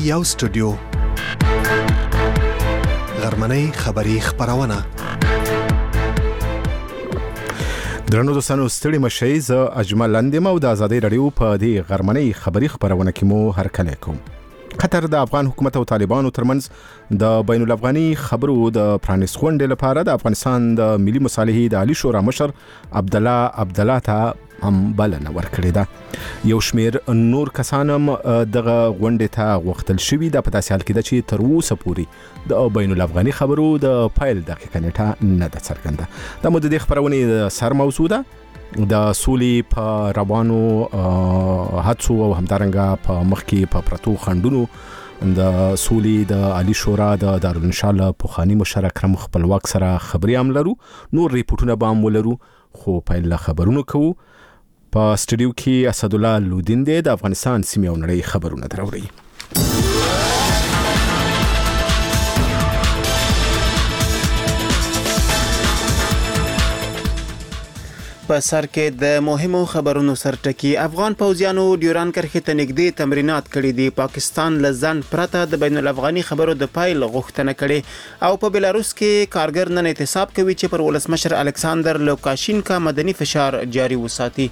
یو سټوډیو غرمنۍ خبری خبرونه درنو دوستانو ستړي مشي ز اجمل اندیم او د ازادي رادیو په دې غرمنۍ خبری خبرونه کې مو هرکلی کوم. قطر د افغان حکومت او طالبانو ترمنځ د بین الافغاني خبرو د پرانیست غونډې لپاره د افغانستان د ملي مصالحې د عالی شورا مشر عبدالله ته هم بلنه ورکړې ده. یو شمیر نور کسانم دغه غونډې ته غوښتل شوي د په داسې حال کې ده چې تر اوسه پورې د بین الافغاني خبرو د پیل دقیقه نیټه نه ده څرګنده. د مو د دې خبرونې سر موضوع ده د سولې په روانو هڅو او همدارنګه په مخکې په پرتو خندونو د سولې د عالی شورا د دارالانشا پوخانی مشر اکرم خپلواک سره خبري هم لرو. نور ریپورتونه به هم ولرو خو پیل خبرونو کوو. په سټډیو کې اسدالله لودین دی د افغانستان سیمې او نړۍ خبرونه دراوړي. په سر کې د مهمو خبرونو سرټکی افغان پوځیانو ډیوران کرښې ته نږدې تمرینات کړي دي. پاکستان له ځنډ پرته د بین الافغاني خبرو د پایل غوښتنه کړي او په بلاروس کې کارګر نن احتساب کوي چې پر ولسمشر الکساندر لوکاشینکا مدني فشار جاري وساتي.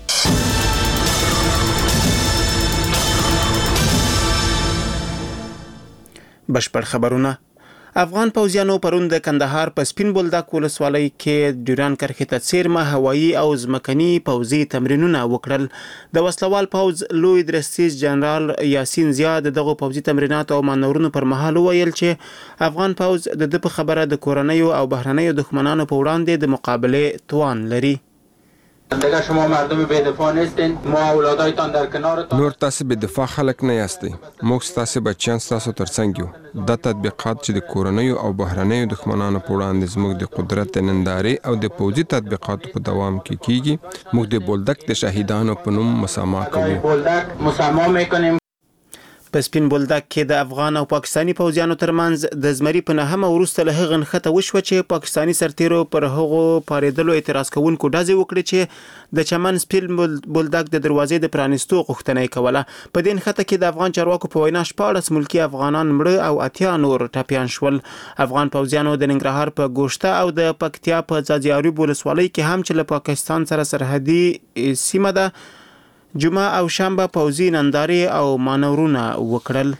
بشپړ خبرونه. افغان پوځیانو پرون د کندهار په سپین بولدک ولسوالۍ کې ډیوران کرښې ته څیرمه هوایي او ځمکني پوځي تمرینونه وکړل. د وسلوال پوځ لوی درستیز جنرال یاسین زیا دغه پوځي تمرینات او مانورونو پر مهال ویل چې افغان پوځ د په خبره د کورنیو او بهرنیو دښمنانو په وړاندې د مقابله توان لري. دیگه شما مردم بی دفاع نیستین، ما اولادایتان در کنارتان. نور تاسو بی دفاع خلک نه یاستئ. موږ تاسو بچیان تاسو ترڅنګ یو. د تطبیقات چې د کورنیو او بهرنیو دښمنانو په وړاندې زموږ د قدرت نندارې او د پوځي تطبیقاتو په دوام کې کیږي. موږ د بولدک د شهیدانو په نوم مسامحه کوو. بولدک مسامحه میکنیم. په سپین بولدک کې د افغان او پاکستاني پوځیانو ترمنځ د زمري په نهمه وروسته له هغه نښته وشوه چې پاکستاني سرتیرو پر هغو پارېدلو اعتراض کوونکو ډزې وکړې چې د چمن سپین بولدک د دروازې د پرانیستو غوښتنه یې کوله. په دې نښته کې د افغان چارواکو په وینا 14 ملکي افغانان مړه او 80 نور ټپیان شول. افغان پوځیانو د ننګرهار په ګوشته او د پکتیا په ځاځي ولسوالۍ کې هم چې له پاکستان سره سرحدي سیمه ده جمعه او شنبه پوځي نندارې او مانورونه وکړل.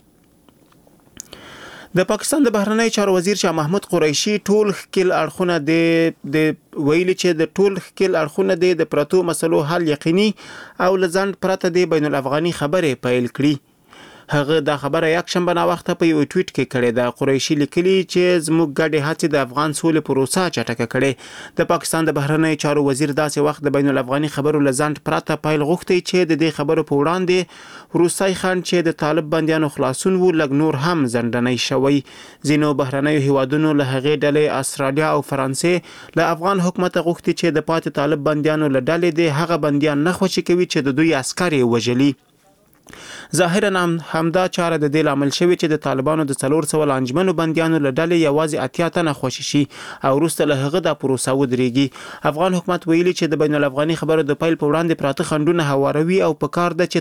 د پاکستان د بهرنی چارو وزیر شاه محمود قریشي ټول ښکیل اړخونه د ویلي چې د ټول ښکیل اړخونه د پرتو مسلو حل یقیني او لزند پرته د بین الافغاني خبرې پیل کړي. هغه دا خبره یک شنبه نا وخت په یو ټویټ کې کړې ده. قریشي لیکلي چې زموږ ګډې هڅې د افغان سولې پروسه چټکه کړې. د پاکستان د بهرنی چارو وزیر داسې وخت د بین الافغاني خبرو لزند پرته پیل غوښتي چې د دې خبرو په وړاندې روسي خان چې د طالب بنديانو خلاصون وو لګ نور هم زندنۍ شوی. ځینو بهرنیو هیوادونو له هغې ډلې استرالیا او فرانسې له افغان حکومت غوښتي چې د پاتې طالب بنديانو له ډلې د هغه بنديان نه خوشي کوي چې د دوی عسکر وژلي. ظاهرا همدا چاره د دې لامل شوی چې د طالبانو د 400 لانجمنو بنديانو له ډلې یوازې 80 تنه خوشي شي او وروسته له هغه د پروسه ودرېږي. افغان حکومت ویلي چې د بین الافغاني خبرو د پیل په وړاندې پراته خندونه هواروي او په کار ده چې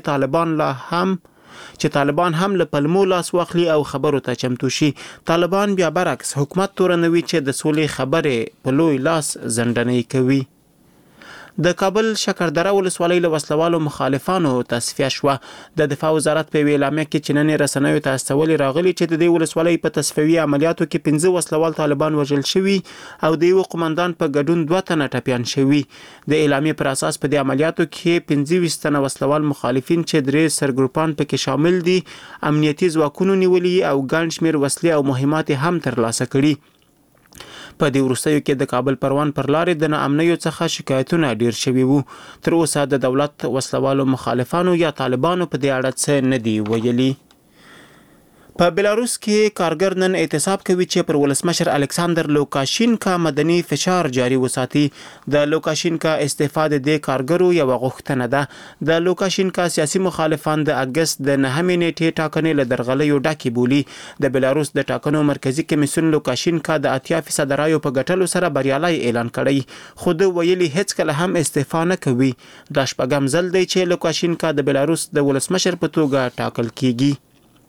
طالبان هم له پلمو لاس واخلي او خبرو ته چمتو شي. طالبان بیا برعکس حکومت تورنوي چې د سولې خبرې په لوی لاس زندنۍ کوي. د کابل شکردره ولسوالۍ له وسلوالو مخالفانو تصفیه شوه. د دفاع وزارت په اعلامیه کې چې نن رسنیو ته استولې راغلي چې د دې ولسوالۍ په تصفیوي عملیاتو کې 15 وسلوال طالبان وژل شوي او د یو قومندان په ګډون 2 تنه ټپیان شوي. د اعلامیې پر اساس په دې عملیاتو کې 25 تنه وسلوال مخالفین چې 3 سرګروپان پکې شامل دي امنیتي ځواکونو نیولي او ګڼ شمېر وسلې او مهمات هم ترلاسه کړي. په دې وروستیو کې د کابل پروان پر لارې د ناامنیو څخه شکایتونه ډیر شوي وو. تر اوسه د دولت وسلوالو مخالفانو یا طالبانو په دې اړه څه نه دی ویلي. په بلاروس کې کارګر نن احتساب کوي چې پر ولسمشر الکساندر لوکاشینکا مدني فشار جاري وساتي. د لوکاشینکا استعفا د کارګرو یو غوښتنه ده. د لوکاشینکا سیاسي مخالفان د اگست د 9 نیټې ټاکنې له درغلیو ډکې بولي. د بلاروس د ټاکنو مرکزی کمیسیون لوکاشینکا د 80% رایو په ګټلو سره بریالي اعلان کړی، خو د ویلي هیڅ کله هم استعفا نه کوي. د شپږم ځل دی چې لوکاشینکا د بلاروس د ولسمشر په توګه ټاکل کیږي.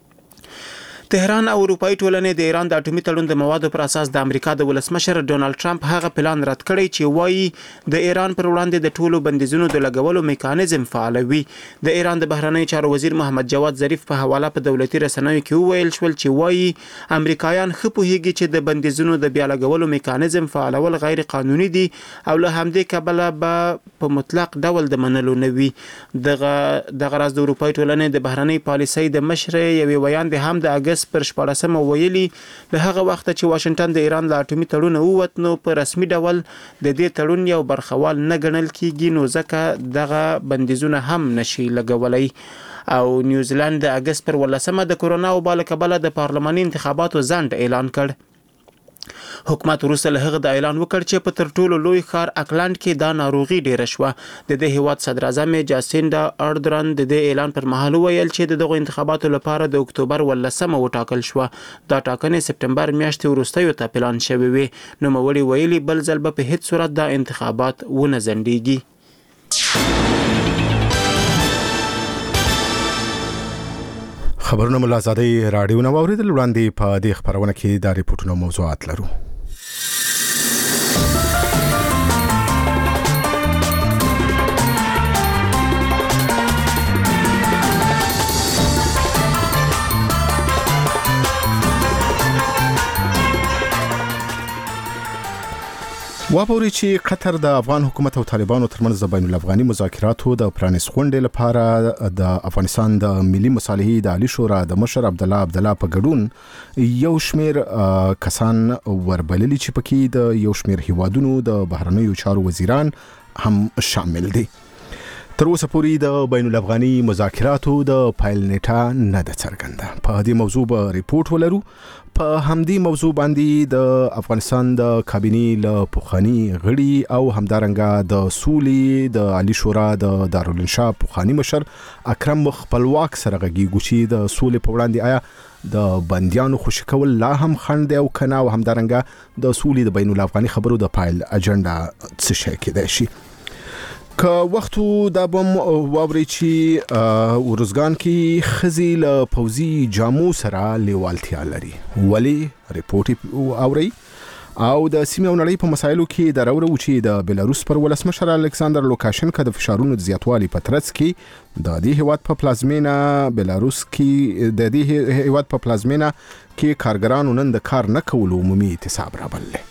تهران او اروپאי ټولنې د ایران د اټومي تړون د موادو پر اساس د امریکا د ولسمشر ډونالد ټرمپ هغه پلان رد کړی چې وایي د ایران پر وړاندې د ټولو بندیزونو د لګولو میکانیزم فعالوي. د ایران د بهرنی چارو وزیر محمد جواد ظریف په حواله په دولتي رسنیو کې وویل شول چې وایي امریکایان ښه پوهیږي چې د بندیزونو د بیا لګولو میکانیزم فعالول غیر قانوني دي او له همدې کبله به په مطلق ډول د منلو نه وي. دغه راز د اروپאי ټولنې د بهرنی پالیسۍ د مشر یوې ویاندې هم د اگست پر 14 ویلي له هغه وخت چې واشنگټن د ایران له اټومي تړون ووت نو په رسمي ډول د دې تړون یو برخوال نه ګڼل کیږي نو ځکه دغه بندیزونه هم نشي لګولای. او نیوزیلند د اگست پر 18 د کورونا وبا له کبله د پارلماني انتخاباتو ځنډ اعلان کړ. حکومت وروسته له هغه د اعلان وکړ چې په تر ټولو لوی ښار اکلند کې دا ناروغي ډیره شوه. د دې هیواد صدر اعظم جاسینډا اردرن د دې اعلان پر مهال ویل چې دغه انتخاباتو لپاره د اکتوبر 18 وټاکل شو. دا ټاکنې سپټمبر میاشتې وروسته ته پلان شوې وي. نو موري ویلي بل ځل به په هیڅ صورت د انتخابات ونه ځنډيږي. خبرونه مل آزادۍ رادیو نو اوریدل وړاندې په دې خبرونه کې د ریپورتونو موضوعات لرو. واپوري چې قطر د افغان حکومت او طالبانو ترمنځ د بین الافغاني مذاکراتو د پرانیست غونډې لپاره د افغانستان د ملي مصالحې د عالی شورا د مشر عبد الله په ګډون یو شمیر کسان وربللي چې پکې د یو شمیر هیوادونو د بهرنیو چارو وزیران هم شامل دي. تر اوسه پورې د بین الافغاني مذاکراتو د پایل نیټه نه ده څرګنده. په دې موضوع به ریپورت ولرو. په همدې موضوع باندې د افغانستان د کابینې له پخوانی غړي او همدارنګه د سولې د عالی شورا د دارالانشا پخوانی مشر اکرم خپلواک سره غږیږو چې د سولې په وړاندې آیا د بنديانو خوشی کول لا هم خند او کنا او همدارنګه د سولې د بین الافغاني خبرو د پایل اجنډا څه شي کېدای شي. که وختو دا بم واوري چې ورزګان کې خزي له پوزي جامو سره لیوالتیا لري. ولی ریپورت اوري او د سیمې او نړۍ په مسایلو کې د راوړو چې د بلاروس پر ولسمشر الکساندر لوکاشنکا د فشارونو د زیاتوالي په ترڅ کې د دې هیواد په پلازمینا بلاروس کې د دې هیواد په پلازمینا کې کارګرانو نن د کار نه کولو عمومي اعتصاب راوړل.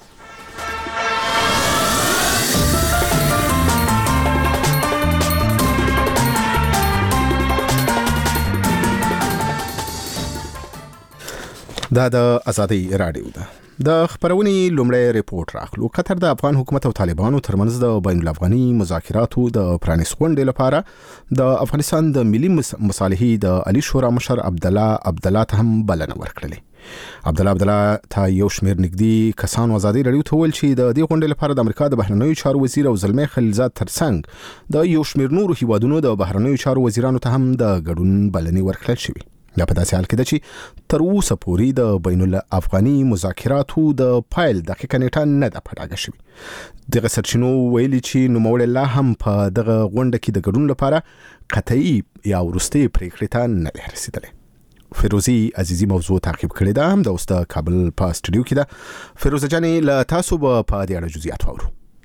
دا د آزادۍ رادیو ده. د خبرونې لومړی ریپورت راخلو. قطر د افغان حکومت او طالبانو ترمنځ د بین الافغاني مذاکراتو د پرانیست غونډې لپاره د افغانستان د ملي مصالحې د عالی شورا مشر عبد الله ته هم بلنه ورکړه. عبد الله ته یو شمیر نږدې کسان آزادۍ رادیو ته ویل چې د دې غونډې لپاره د امریکا د بهرنیو چارو وزیر او زلمي خلیلزاد ترڅنګ د یو شمیر نورو هیوادونو د بهرنیو چارو وزیرانو ته هم د ګډون بلنې ورکړل شوې. دا په داسې حال کې ده چې تر اوسه پورې د بین الافغاني مذاکراتو د پایل دقیقه نیټه نه ده پټاګه شوې. دغه سرچینو ویلي چې نوموړی لا هم په دغه غونډه کې د ګډون لپاره قطعي یا وروستۍ پریکړې ته نه دی رسیدلی. فیروزی عزیزی موضوع تعقیب کړی ده، هم د اوس د کابل په سټوډیو کې ده. فیروزه جانې له تاسو به په دې اړه جزئیات واورو.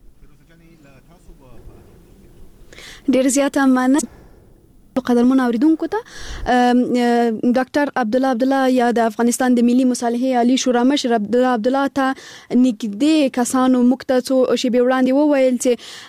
ډېر زیاته مننه قدرمن اوریدونکو ته. ډاکټر عبد الله یا د افغانستان د ملي مصالحې عالی شورا مشر عبد الله ته نږدې کسانو مکتڅو شی وړاندې وویل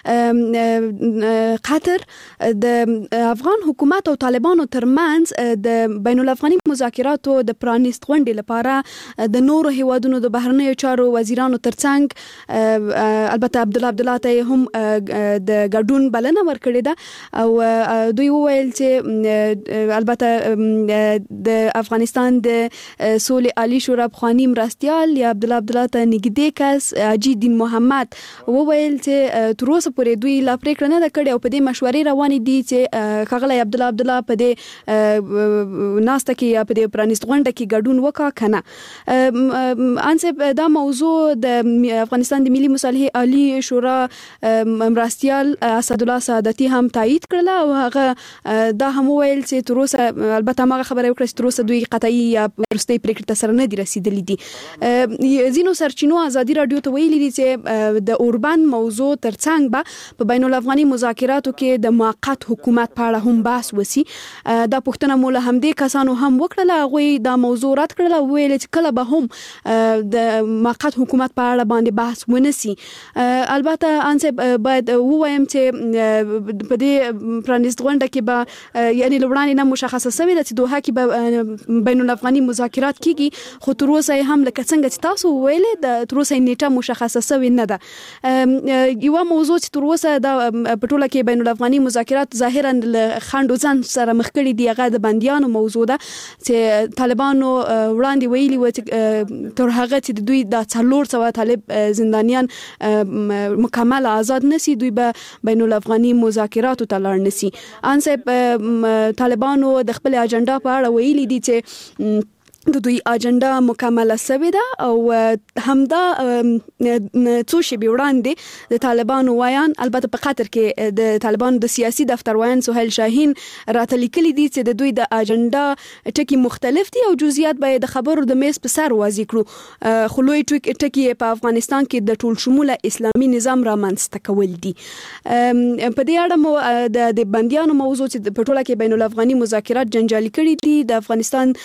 چې قطر د افغان حکومت او طالبانو ترمنځ د بین الافغاني مذاکراتو د پرانیست غونډې لپاره د نورو هیوادونو د بهرنیو چارو وزیرانو ترڅنګ البته عبد الله ته هم د ګډون بلنه ورکړې ده او دوی وویل چې البته د افغانستان د سولې عالی شورا پخوانی مرستیال یا عبد الله ته نږدې کس حاجی دین محمد وویل چې تر اوسه پورې دوی لا پریکړه نه کړې او په دې مشورې روانې دي چې ښاغلی عبد الله په دې ناسته کې یا په دې پرانیست غونډه کې ګډون وکړي کنه. انصب دا موضوع د افغانستان د ملي مصالحې عالی شورا مرستیال اسد الله سعادتي هم تایید کړل او هغه دا هم ویل چې تر اوسه البته ما خبره وکړه چې تر اوسه دوی قطعي یا وروستۍ پریکړه ته سره نه دي رسیدلي دي. ځینو سرچینو ازادي رادیو ته ویلي دي چې د اوربند موضوع ترڅنګ به په بین الافغاني مذاکراتو کې د موقت حکومت په اړه هم بحث وسی. دا پوښتنه مولا همدې کسانو هم وکړه، هغوی دا موضوع رد کړل، ویل چې کله به هم د موقت حکومت په اړه باندې بحث ونسی. البته انسه باید ووایم چې په دې پرانیست غونډه کې به یعنی لوړانی نه مشخصه شوی د چې دوحه کې به بین الافغاني مذاکرات کیږي، خو تر اوسه هم لکه څنګه چې تاسو ویلې د تر اوسه نیټه مشخصه شوی نه ده. یو موضوع چې تر اوسه د پټوله کې بین الافغاني مذاکرات ظاهرا خند ځان سره مخ کړي دی، هغه د بنديانو موضوع ده چې طالبانو وړاندې ویلي و چې تر هغه چې دوی د 400 طالب زندانیان مکمل آزاد نسی، دوی به بین الافغاني مذاکراتو ته لاړ نسی. انسه طالبانو د خپل اجنډا په اړه ویلي دي چې د دوی اجنډا مکمله شوې ده او همدا څو شپې وړاندې د طالبانو وایان، البته په خاطر کې د طالبانو د سیاسي دفتر وایان سهیل شاهین راته لیکلي دي چې د دوی د اجنډا ټکي مختلف دي او جزئیات به د خبرو د میز په سر واضح کړو، خو لوی ټکي په افغانستان کې د ټول شموله اسلامي نظام رامنځته کول دي. په دې اړه مو د بنديانو موضوع چې په ټوله کې بین الافغاني مذاکرات جنجالي کړي دي، د افغانستان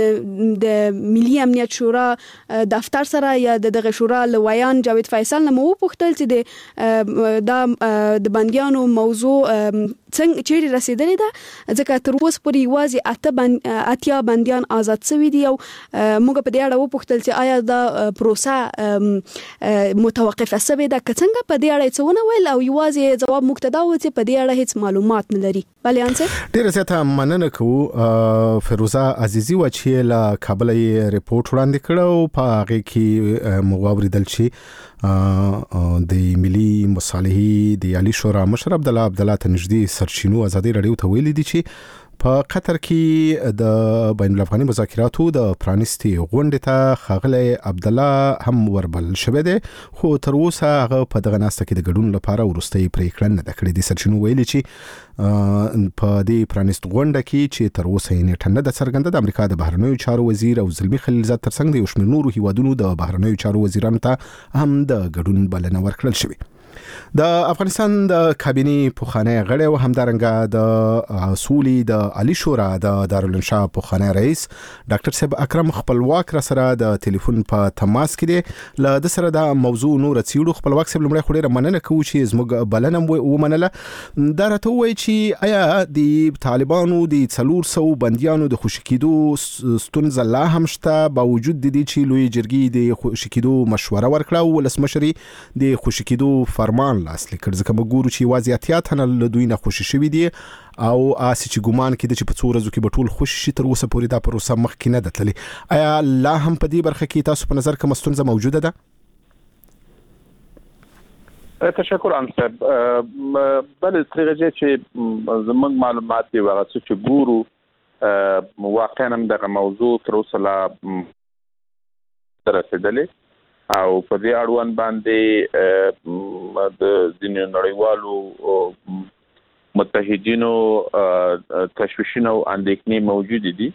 د ملي امنیت شورا دفتر سره یا دغه شورا لویان جاوید فیصل نه مو پوښتل چې د بنديانو موضوع څنګه چیرې رسیدلې ده، ځکه تر اوسه پورې اتیا بنديان آزاد شوي دي او موږ په دې اړه وپوښتل چې آیا دا پروسه متوقفه شوې ده که څنګه. په دې اړه څه ونه ویل او یوازې جواب موږ ته دا و چې په دې اړه هیڅ معلومات نه لري. بلې انسه ډیره زیاته مننه کوو فیروزه عزیزی و چې له کابل یې ریپورت وړاندې کړو، په هغه کې مواوریدل چې د ملي مصالحې د عالی شورا مشر عبدالله ته نږدې سرچینو ازادي رادیو ته ویلي دي چې په قطر کې د بین الافغاني مذاکراتو د پرانیستي غونډې ته ښاغلی عبدالله هم وربل شوی دی، خو تر اوسه هغه په دغه ناسته کې د ګډون لپاره وروستۍ پریکړه نه ده کړې. د سرچینو ویلي چې په دې پرانیست غونډه کې چې تر اوسه یې نیټه نه ده څرګنده، د امریکا د بهرنیو چارو وزیر او زلمي خلیلزاد ترڅنګ د یو شمېر نورو هیوادونو د بهرنیو چارو وزیرانو ته هم د ګډون بلنه ورکړل شوې. د افغانستان د کابینې پوخانه غړی او همدارنګه د سولې د عالی شورا د دارالانشاء پوخانه رئیس ډاکټر صاحب اکرم خپلواک را سره د ټلیفون په تماس کې دی. له د سره د موضوع نور څیړو. خپلواک صاحب لمړی خو ډیره مننه کوو چې زموږ بلنه ومنله. دا راته وایي چې آیا د طالبانو د 400 بنديانو د خوشي کېدو ستونزه لا هم شته، باوجود د دې چې لوی جرګې د خوشي کېدو مشوره ورکړه او ولسمشري د خوشي کېدو فرمان لاسلیک کړ، ځکه موږ ګورو چې یوازې اتیا تنه له دوی نه خوشي شوي دي او آسی چې ګمان کېده چې په څو ورځو کې به ټول خوشي شي، تر اوسه پورې دا پروسه مخکې نه ده تللې. آیا لا هم په دې برخه کې تاسو په نظر کومه ستونزه موجوده ده؟ تشکر انصب. بله ترغه چې زموږ معلومات دی هغه چې ګورو واقعا هم دغه موضوع تر اوسه لا رسیدلې او په دې اړوند باندې د ځینو نړیوالو متحدینو تشویشونه او اندېښنې موجود دي.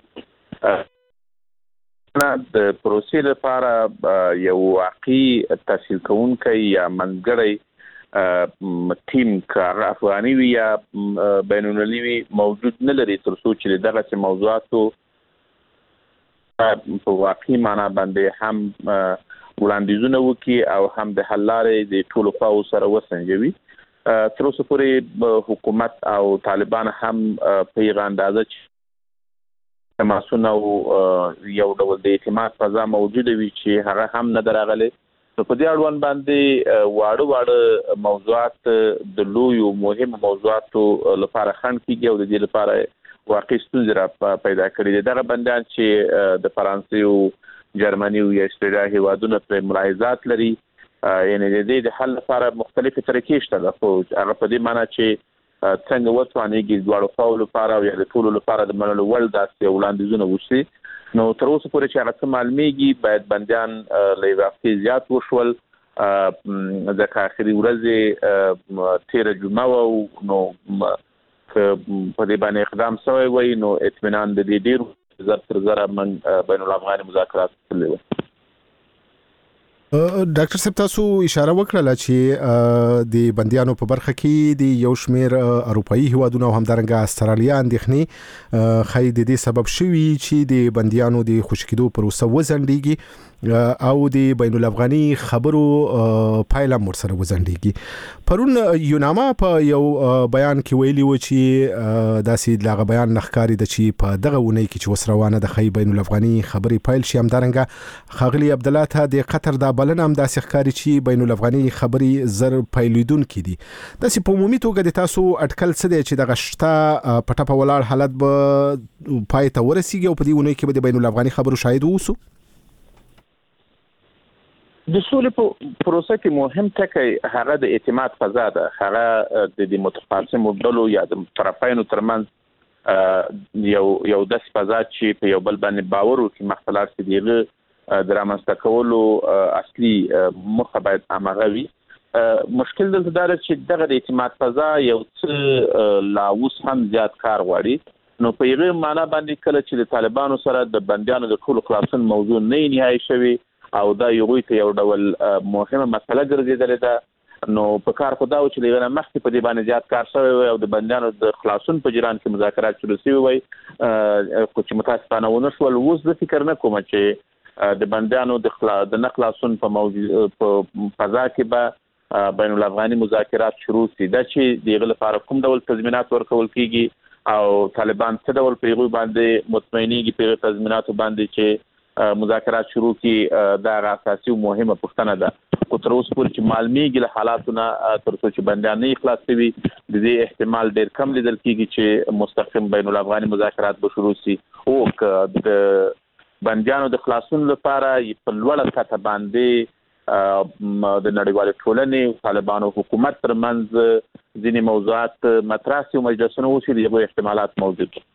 د پروسې لپاره یو واقعي تحصیل کوونکی یا منځګړی ټیم کار افغاني وي یا بین المللي وي موجود نه لري، تر څو چې دغه موضوعاتو په واقعي معنا باندې هم وړاندیزونه وکړي او هم د حل لارې د ټولو خواو سره وسنجوي. تر اوسه پورې حکومت او طالبان هم په یوه اندازه چې تماسونه او یو ډول د اعتماد فضا موجوده وي چې هغه هم نه ده راغلی. نو په دې اړوند باندې واړه موضوعات د لویو مهمو موضوعاتو لپاره خنډ کېږي او د دې لپاره واقعي ستونزې را پیدا کړي دي. دغه بندیان چې د فرانسې او جرمني او استرالیا هیوادونه پر ملاحظات لري، یعنی د دې د حل لپاره مختلفې طریقې شته، خو هغه په دې معنی چې څنګه وتوانېږي دواړو خواو لپاره او یا د ټولو لپاره د منلو وړ داسې وړاندیزونه وشي. نو تر اوسه پورې چې هغه څه معلومیږي باید بندیان له یوې هفتې زیات وشول، ځکه اخري ورځې 13 جمعه وه، نو په دې باندې اقدام شوی وي نو اطمینان د دې ډیر زر تر زر من بین الافغاني مذاکرات تللی وي. ډاکټر صاحب تاسو اشاره وکړه چې د بنديانو په برخه کې د یو شمیر اروپאי هیوادونو او همدارنګه استرالیا اندېښنې خای د دې سبب شوي چې د بنديانو د خوشکېدو پروسه وزندېږي او د بین الافغاني خبرو پایله مرسره وزندېږي. پرون یوناما په یو بیان کې ویلي و چې داسې دغه بیان نخکاری د چې په دغه ونی کې چې وسروانه د خی بین الافغاني خبري پایل شي همدارنګه خاغلی عبد الله ته د قطر د بلنه هم داسې ښکاری چې بین الافغاني خبري زر پایلیدون کې دي. داسې په عمومي توګه د تاسو اټکل څه دی چې د غشتا پټه په ولاړ حالت به پای ته ورسیږي او په دې ونی کې به د بین الافغاني خبرو شاهد ووسو؟ د سولې په پروسه کې مهم ټکی هغه د اعتماد فضا ده، هغه د متخاصمو ډلو یا د طرفینو ترمنځ یو داسې فضا چې په یو بل باندې باور وکړي مختلف چې دیغه د رامنځته کولو اصلي موخه باید همغه وي. مشکل دلته دا چې دغه د اعتماد فضا یو څه لا اوس هم زیات کار غواړي. نو په یغه معنا باندې کله چې د طالبانو سره د بندیانو د ټولو خلاصون موضوع نه نهایی شوی او دا یو یو ډول مهمه مسله ګرځیدلې ده، نو په کار خو دا و چې لږه مخکې په دې باندې زیات کار شوی وي او د بندیانو د خلاصون په جریان کې مذاکرات شروع شوي وي، خو چې متاسفانه ونه شول. اوس زه فکر نه کوم چې د بندیانو د نه خلاصون په فضا کې به بین الافغاني مذاکرات شروع شي. دا چې دغه لپاره کوم ډول تضمینات ورکول کیږي او طالبان څه ډول پیغام باندې مطمئنيږي په تضمیناتو باندې چې مذاکرات شروع کی دا اساسي او مهمه پوښتنه ده. خو تر اوسه پورې چې معلومیږي له حالاتونه تر څو چې بندیان نه خلاص شي د دې احتمال ډیر کم لیدل کیږي چې مستقیم بین الافغاني مذاکرات به شروع شي او د بندیانو د خلاصون لپاره په لوړه سطح باندې د نړیوال ټولنې طالبانو حکومت ترمنځ ځینې موضوعات مطرح شي او مجلسونه وشي د احتمالات موجود دي.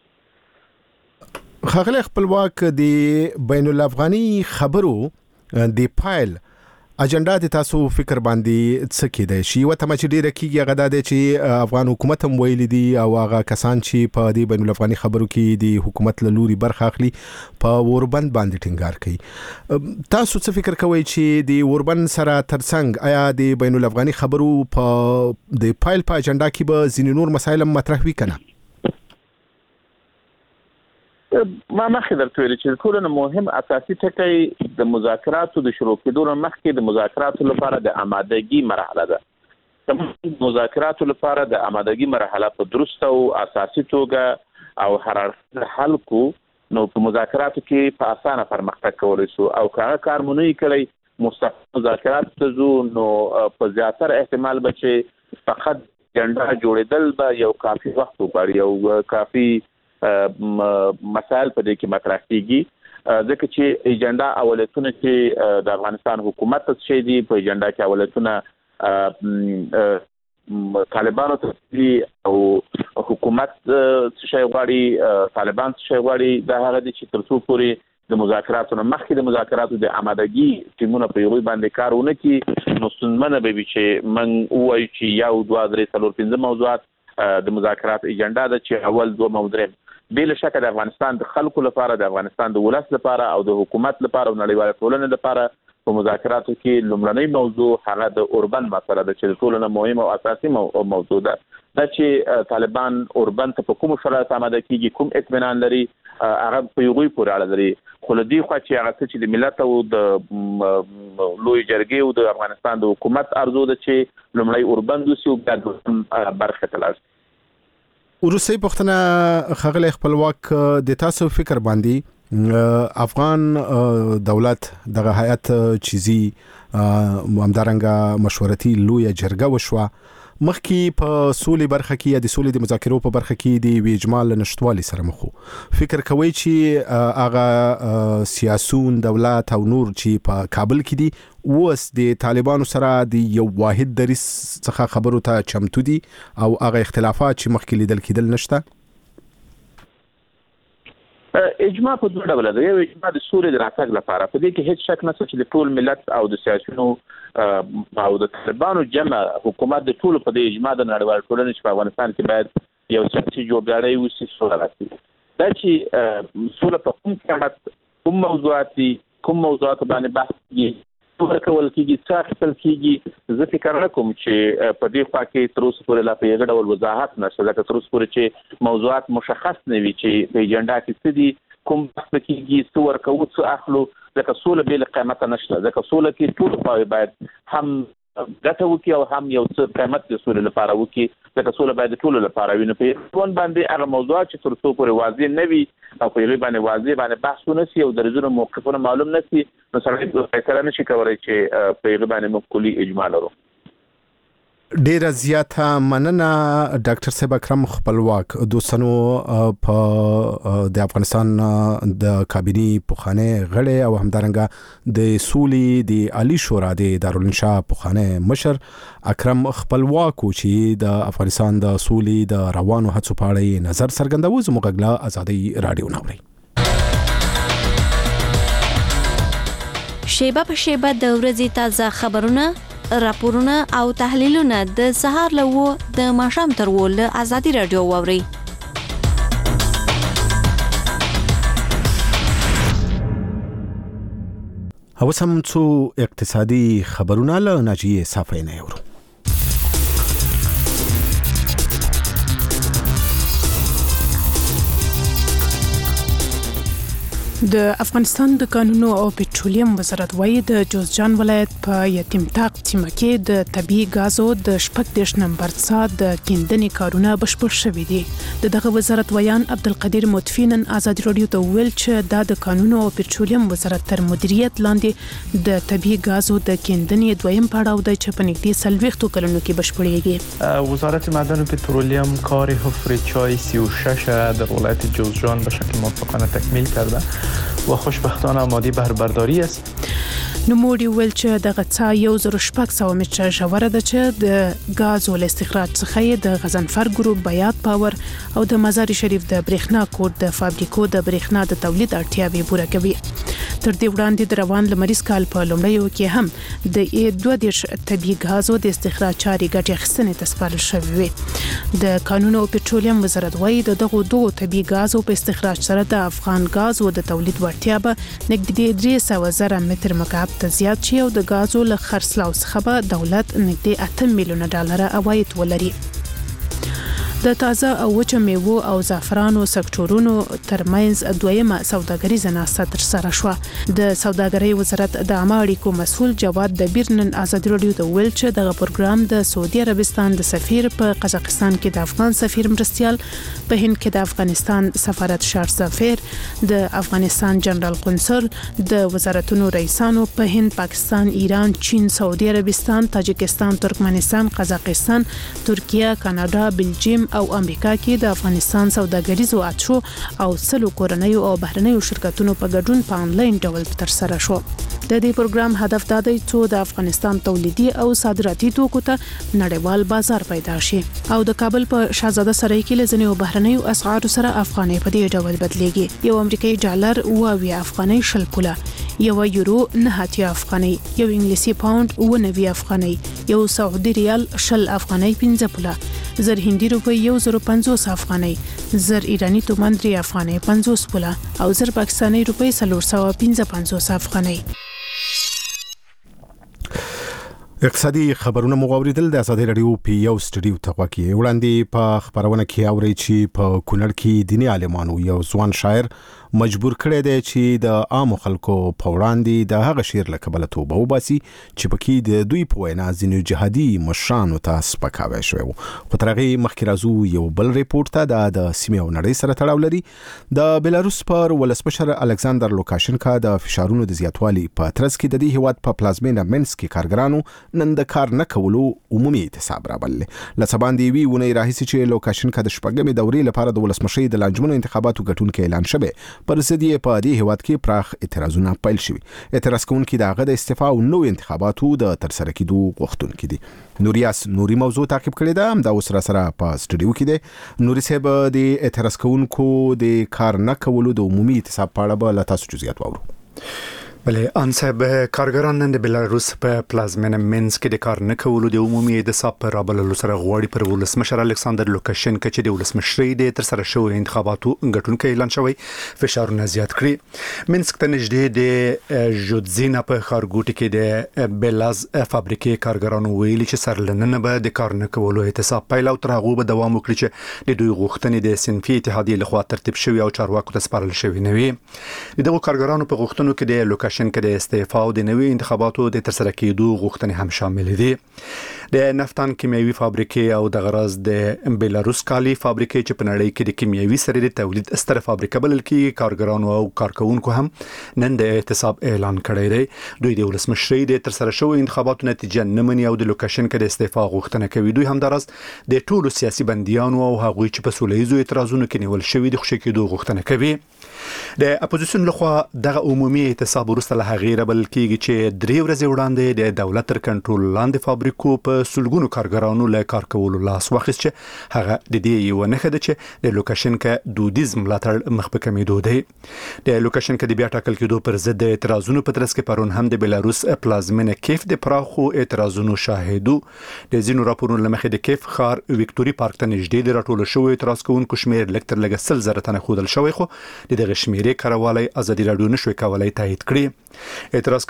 خاغلی خپلواک د بین الافغاني خبرو د پایل اجنډا د تاسو فکر باندې څه کېدای شي؟ وته چې ډیره کیږي هغه د چې افغان حکومت هم ویلي دي او هغه کسان چې په د بین الافغاني خبرو کې د حکومت له لوري برخه اخلي په اوربند باندې ټینګار کوي. تاسو څه فکر کوئ چې د اوربند سره ترڅنګ آیا د بین الافغاني خبرو په د پایل په اجنډا کې به ځینې نور مسایل مطرح وي کنه؟ ما مخکې درته ویل چې ټولنه مهم اساسي ټکی د مذاکراتو د شروع کېدو مخکې د مذاکراتو لپاره د آمادګي مرحله ده. د مذاکراتو لپاره د آمادګي مرحله په درست او اساسي توګه او حرارت حل کو نو په مذاکراتو کې په اسانه پرمختګ کولای شو او هغه کارمونه کړی مستقیم مذاکرات ته زو نو په زیاتره احتمال به چې فقط جنډا جوړېدل به یو کافي وخت وغواړي او کافي مسائل په دې کې مطرح کیږي ځکه چې ایجنډا اولتونه چې د افغانستان حکومت څخه دي په ایجنډا کې اولتونه طالبانو ته او حکومت څخه غواړي طالبان څخه غواړي دا هغه دي چې تر څو پورې د مذاکراتو مخکې د مذاکراتو د آمادګي ټیمونه په یوه باندې کارونه کوي نو ستونزمنه به وي چې من وایي چې یو 2 3 4 5 موضوعات د مذاکرات ایجنډا ده چې اول 2 موضوعات بل شکه د افغانستان د خلکو لپاره د افغانستان د ولس لپاره او د حکومت لپاره او نړیوال ټولنې لپاره په مذاکراتو کې لومړنی موضوع هغه د اوربند مسله ده چې ټولنه مهمه او اساسي موضوع ده. دا چې طالبان اوربند ته په کوم شرایط آماده کیږي کوم اطمینان لري هغه په یوه پورې اړه لري. خو لدی خو چې هغه چې د ملت او د لوی جرګې او د افغانستان د حکومت ارزو ده چې لومړی اوربند وسو بیا برخه تلاش. وروستی پوښتنه خغلی خپلواک د تاسو فکر باندې افغان دولت دغه هیئت چیزی همدارنګه مشورتي لوی جرګه وشوه مخکې په سولې برخه کې یا د سولې د مذاکرو په برخه کې د ویجمال نشټوالي سره مخ فکر کوي چې هغه سیاسون دولت او نور چې په کابل کې دي اوس د طالبانو سره د یو واحد دریس څخه خبرو ته چمتو دي او هغه اختلافات چې مخکې لیدل کېدل نشته. اجماع په دوه ډول ده. یو اجماع د سولې د راتګ لپاره په دې کې هیڅ شک نشته چې د ټول ملت او د سیاسيونو او د طالبانو جمع حکومت د ټول په دې اجماع د نړیوال ټولنې په افغانستان کې باید یو سیاسي جوړجاړی وسی سوله راځي دا چې سوله په کوم قیمت کوم موضوعات باندې بحث کیږي ورکول کیږي څه اخیستل کیږي زه فکر نه کوم چې په دې خوا کې تر اوسه پورې لا په یو ډول وضاحت نشته ځکه تر اوسه پورې چې موضوعات مشخص نه وي چې په ایجنډا کې څه دي کوم بحث کیږي څه ورکو څه اخلو ځکه سوله بل قیمت نشته ځکه سوله کې ټول خواوې باید هم ګټه وکړي او هم یو څه قیمت د سولې لپاره وکړي ځکه سوله باید ټول لپاره وي نو په ټول باندې هغه موضوعات چې تر څو پورې واضح نه وي او په یوه باندې واضح باندې بحث ونشي او درځونه موقفونه معلوم نشي نو سره فیصله نشي کولای چې په یوه باندې مقولي اجماع لرو. ډیره زیاته مننه ډاکټر صاحب اکرم خپلواک دوستانو په د افغانستان د کابینې پوخانه غړي او همدارنګه د سولې د عالی شورا د دارالانشاء پوخانه مشر اکرم خپلواک چې د افغانستان د سولې د روانو هڅو په اړه نظر څرګندوي زموږ غلا ازادي رادیو نوري شیبه په شیبه د ورځې تازه خبرونه راپورونه او تحلیلونه د سهار له د ماښام تر ول ازادي رادیو ووري. اوس هم څو اقتصادي خبرونه له ناجیه صافی نه اورو. د افغانستان د کانونو او پټرولیم وزارت وايي د جوزجان ولایت په یتیم تاق سیمه کې د طبيعي غازو د 14 نمبر څا د کیندنې کارونه بشپړ شوي دي. دغه وزارت ویان عبدالقدیر متفینن آزاد رادیو ته ویل چې د کانونو او پټرولیم وزارت تر مدیریت لاندې د طبيعي غازو د کیندنې دویم پړاو د چپنګتي سلويختو کلونو کې بشپړېږي. وزارت معدن و پترولیم کار حفر چای 36 در ولایت جوزجان به شکل موفقانه تکمیل کرده و خوشبختانه آماده بهره‌برداری است. نوموړي ویل چې د غڅا 1600 متره ژوره ده چې د غازو له استخراج څخه د غزنفر ګروپ بیات پاور او د مزار شریف د برېښنا کوټ د فابریکو د برېښنا د تولید اړتیاوې پوره کوي. تر دې وړاندې د روان لمریز کال په لومړیو کې هم د 22 طبيعي غازو د استخراج چاري ګټه اخیستنې ته سپارل شوې وي. د کانونو او پټرولیم وزارت وايي دغه دوه طبيعي غازو په استخراج سره د افغان غازو د تولید وړتیا به نږدې 300,000 متر مکعب ته زیات شي او د غازو له خرڅلاو څخه به دولت نږدې 8 میلیونه ډالر عواید ولري. د تازه او وچه میوو او زعفرانو سکتورونو ترمنځ دویمه سوداګریزه ناسته ترسره شوه. د سوداګرۍ وزارت د عامه اړیکو مسؤل جواد دبیر نن آزاد رادیو ته ویل چې دغه پروګرام د سعودي عربستان د سفیر په قزاقستان کې د افغان سفیر مرستيال، په هند کې د افغانستان سفارت شار سفیر، د افغانستان جنرال قونسل، د وزارتونو رئیسانو په هند، پاکستان، ایران، چین، سعودي عربستان، تاجکستان، ترکمنستان، قزاقستان، ترکیه، کاناډا، بلجیم او امریکا کې د افغانستان سوداګریزو اتشو او سلو کورنیو او بهرنیو شرکتونو په ګډون په انلاین ډول ترسره شو. د دې پروګرام هدف دا دی چې د افغانستان تولیدي او صادراتي توکو ته نړیوال بازار پیدا شي او د کابل په شاهزاده سرای کې لزنیو بهرنیو اسعار سره افغاني په دې ډول بدلېږي. یو امریکایي ډالر 20 افغاني شل پوله، یو یورو 9 افغاني، یو انګلیسي پاوند 90 افغاني، یو سعودي ریال 10 افغاني 15 پوله، زر هندي روپی 1050 افغاني، زر ایرانی تومان 3 افغاني 50 پوله او زر پاکستاني روپی 455 افغاني. اقتصادي خبرونه مغوریدل د آزادي رادیو په یو سټډیو ته واقعي وړاندې په خبرونه کې اوري چې په کونړ کې دیني عالمانو یو ځوان شاعر مجبور کړی دی چې د عام خلکو په وړاندې د هغه شعر له کبله توبه وباسي چې پکې د دوی په وینا ځینې جهادي مشرانو ته سپکاوی شوی و. خو تر هغې مخکې راځو یو بل ریپورت ته د سیمې او نړۍ سره تړاو لري. د بیلاروس پر ولسمشر الکساندر لوکاشنکا د فشارونو د زیاتوالي په ترڅ کې د دې هیواد په پلازمینه منسک کې کارګرانو نن د کار نه کولو عمومي اعتصاب راوړل. لڅ باندې وی ونه راهیسي چې لوکاشنکا د شپږمې دورې لپاره د ولسمشي د لانجمنو انتخاباتو ګټونکو اعلان شوی پر ضد یې په دې هیواد کې پراخ اعتراضونه پیل شوي. اعتراض کوونکي د هغه د استعفا او نو انتخاباتو د ترسره کېدو غوښتونکي دي. نوریاس نوري موضوع تعقیب کړی ده، هم دا اوس را سره په سټډیو کې دی. نوري صاحب د اعتراض کوونکو د کار نه کولو د عمومي اعتصاب په اړه به له تاسو جزئیات واورو. بله آن صاحب کارګران نن د بلاروس په پلازمینه مینسک کې د کار نه کولو د عمومي اعتصاب پر رابللو سره غواړي پر ولسمشر الکساندر لوکاشنکا چې د ولسمشرۍ د تر سره شوی انتخاباتو ګټونکي اعلان شوی فشارونه زیات کړي. مینسک ته نږدې د جودزینا په ښارګوټي کې د بلاز فابریکې کارګرانو ویلي چې سرلننه به د کار نه کولو اعتصاب پیل او تر هغه به دوام وکړي چې د دوی غوښتنې د صنفي اتحادیې لخوا ترتیب شوی او چارواکو ته سپارل شوی نه وي. دغه کارګرانو په غوښتنو کې د لوکاشنکا د استعفا او د نوي انتخاباتو د ترسره کېدو غوښتنې هم شامل دي. د نفتان کیمیاوي فابریکې او د غرض د بلاروس کالي فابریکې چې په نړۍ کې د کیمیاوي سرې د تولید ستر فابریکه بلل کېږي کارګرانو او کارکونکو هم نن د اعتصاب اعلان کړی دی. دوی د ولسمشرۍ د ترسره شوی انتخاباتو نتیجه نه مني او د لوکاشنکا د استعفا غوښتنه کوي. دوی هم درز د ټولو سیاسي بنديانو او هغوی چې په سولهییزو اعتراضونو کې نیول شوی د خوشی کېدو غوښتنه کوي. د اپوزیشن لخوا دغه عمومي اعتصاب وروسته له هغې بل کېږي چې 3 ورځې وړاندې د دولت تر کنټرول لاندې فابریکو په سلګونو کارګرانو له کار کولو لاس واخیست چې هغه د دې یو نښه ده چې د لوکاشنکا دودیز ملاتړ مخ په کمیدو دی. د لوکاشنکا د بیا ټاکل کېدو پر ضد د اعتراضونو په ترڅ کې پرون هم د بلاروس پلازمینه کیف د پراخو اعتراضونو شاهدو. د ځینو راپورونو لمخې د کیف ښار وکټوري پارک ته نږدې د راټول شوی اعتراض کوونکو شمیر لږ تر لږه 100,000 تنه ښودل شوی خو د دغه شمیرې کاروالی ازادي راډیو نشوي کولای تایید کړي. اعتراض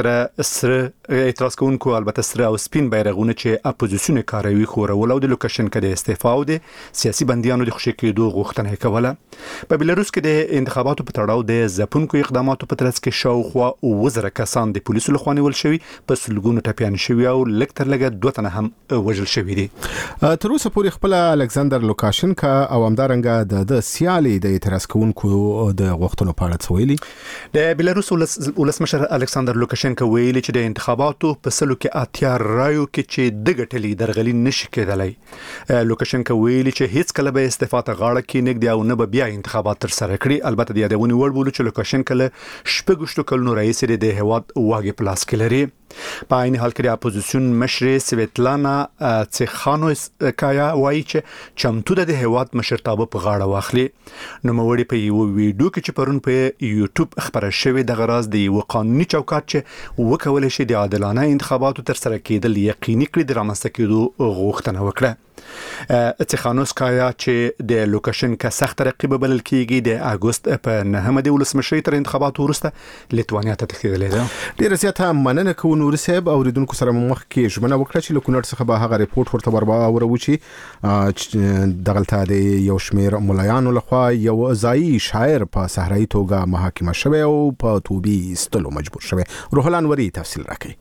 کوونکو البته سره او سپین بیرغونه چې اپوزیشن کاروي خورول او د لوکاشنکا د استعفا او د سیاسي بنديانو د خوشی کېدو غوښتنه کوله. په بلاروس کې د انتخاباتو په تړاو د ځپونکو اقداماتو په ترڅ کې شاوخوا 2,000 کسان د پولیسو لخوا نیول شوي په سلګونو ټپيان شوي او لږ تر لږه 2 تنه هم وژل شوي دي. تر اوسه پورې خپل الکساندر لوکاشنکا او همدارنګه د سیالي د اعتراض کوونکو د غوښتنو په اړه ویلي. د بلاروس ولسمشر الکساندر لوکاشنکا ویلي چې د انتخاباتو په سلو کې 80 رایو کې چې د ګټلې درغلي نشي کېدلی. لوکاشنکا ویلي چې هیڅ کله به استعفا ته غاړه کې نګدي او نه به بیا انتخابات تر سره کړي. البته د یادونې وړ بولو چې لوکاشنکا له 6 کلونو رئیس دی د هواد واګي پلاس کې لري. په عین حال کې د اپوزیشن مشر سویتلانا تسخانوسکایا وایي چې چمتو د هواد مشرتابه په غاړه واخلي. نو موري په یو ویډیو کې چې پرون په یوټیوب خبره شوې د غراز د یو قانوني چوکاټ چې وکول شي د عادلانه انتخاباتو تر سره کېدل یقیني کړي د رامنځته کېدو غوښتنه وکړه. تسخانوسکایا چې د لوکاشنکا سخت رقیب بلل کېږي د اگست په 9 د ولسمشرۍ تر انتخاباتو وروسته لیتوانیا ته تښتېدلې ده. ډیره زیاته مننه کوو نور صاحب اوریدونکو سره مخ کې ژمنه وکړه چې لکونړ څخه به هغه ریپورت ورته ورباورو چې دغلته د یو شمیر ملایانو لخوا یو ځایي شاعر په صحرایي توګه محاکمه شوی او په توبې ایستلو مجبور شوی. روح الانوري تفصیل راکړي.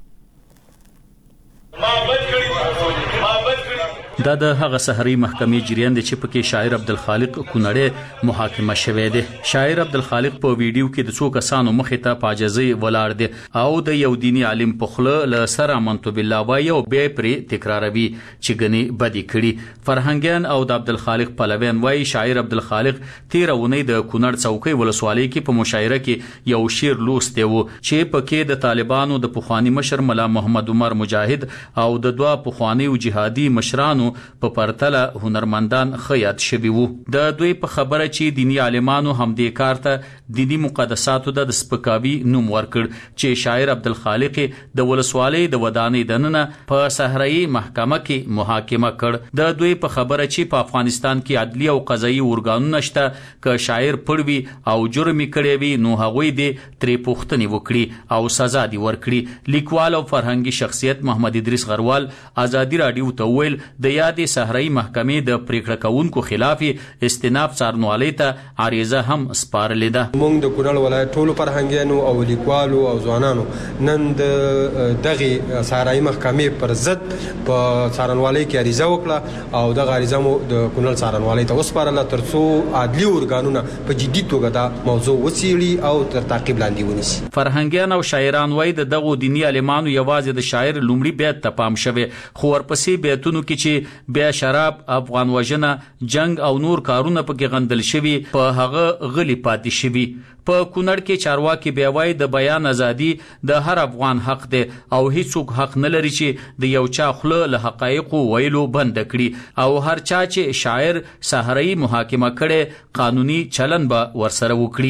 دا د هغه سحري محکمې جریان دی چې پکې شاعر عبدالخالق کونړی محاکمه شوی دی. شاعر عبدالخالق په ویډیو کې د څو کسانو مخې ته پاجزي ولاړ دی او د یو دینی عالم په خله له سره منتو بالله وایي او بیا پرې تکراروي چې غني بدی کړي. فرهنګیان او د عبدالخالق پلویان وایي شاعر عبدالخالق 13 ونې د کونړ څوکۍ ولسوالۍ کې په مشاعره کې یو شعر لوستی و چې پکې د طالبانو د پخوانی مشر ملا محمد عمر مجاهد او د دوه پخوانی جهادي مشرانو په پرتله هنرمندان خیات شوی وو. د دوی په خبره چې دینی عالمانو هم د کار ته دینی مقدساتو د سپکاوي نوم ورکړ چې شاعر عبدالخالق د ولسوالۍ د ودانۍ دننه په صحرایي محکمه کې محاکمه کړ. د دوی په خبره چې په افغانستان کې عدلی او قضایي ارګانونه شته که شاعر پړوي او جرم کړی وي نو هغوی دې ترې پوښتنې وکړي او سزا دې ورکړي. لیکوال او فرهنګي شخصیت محمد ادریس غروال ازادي راډیو ته ویل د یادې صحرایي محکمې د پریکړه کوونکو خلاف استناف څارنوالۍ ته عریضه هم سپارلې ده. موږ د کونړ ولایت ټولو فرهنګیانو او لیکوالو او ځوانانو نن د دغه صحرایي محکمې پر ضد په څارنوالۍ کې عریضه وکړه او دغه عریضه مو د کونړ څارنوالۍ ته وسپارله ترڅو عدلي ارګانونه په جدي توګه دا موضوع وڅېړي او تر تعقیب لاندې ونیسي. فرهنګیان او شاعران وایي د دغو دیني عالمانو یوازې د شاعر لومړي بیت ته پام شوی خو ورپسې بیتونو کې چې بیا شراب افغان وژنه جنگ او نور کارونه پکې غندل شوي په هغه غلي پاتې شوي. په کونړ کې چارواکي بیا وایي د بیان ازادي د هر افغان حق دی او هیڅوک حق نه لري چې د یو چا خوله له حقایقو ویلو بند کړي او هر چا چې شاعر صحرایي محاکمه کړي قانوني چلن به ورسره وکړي.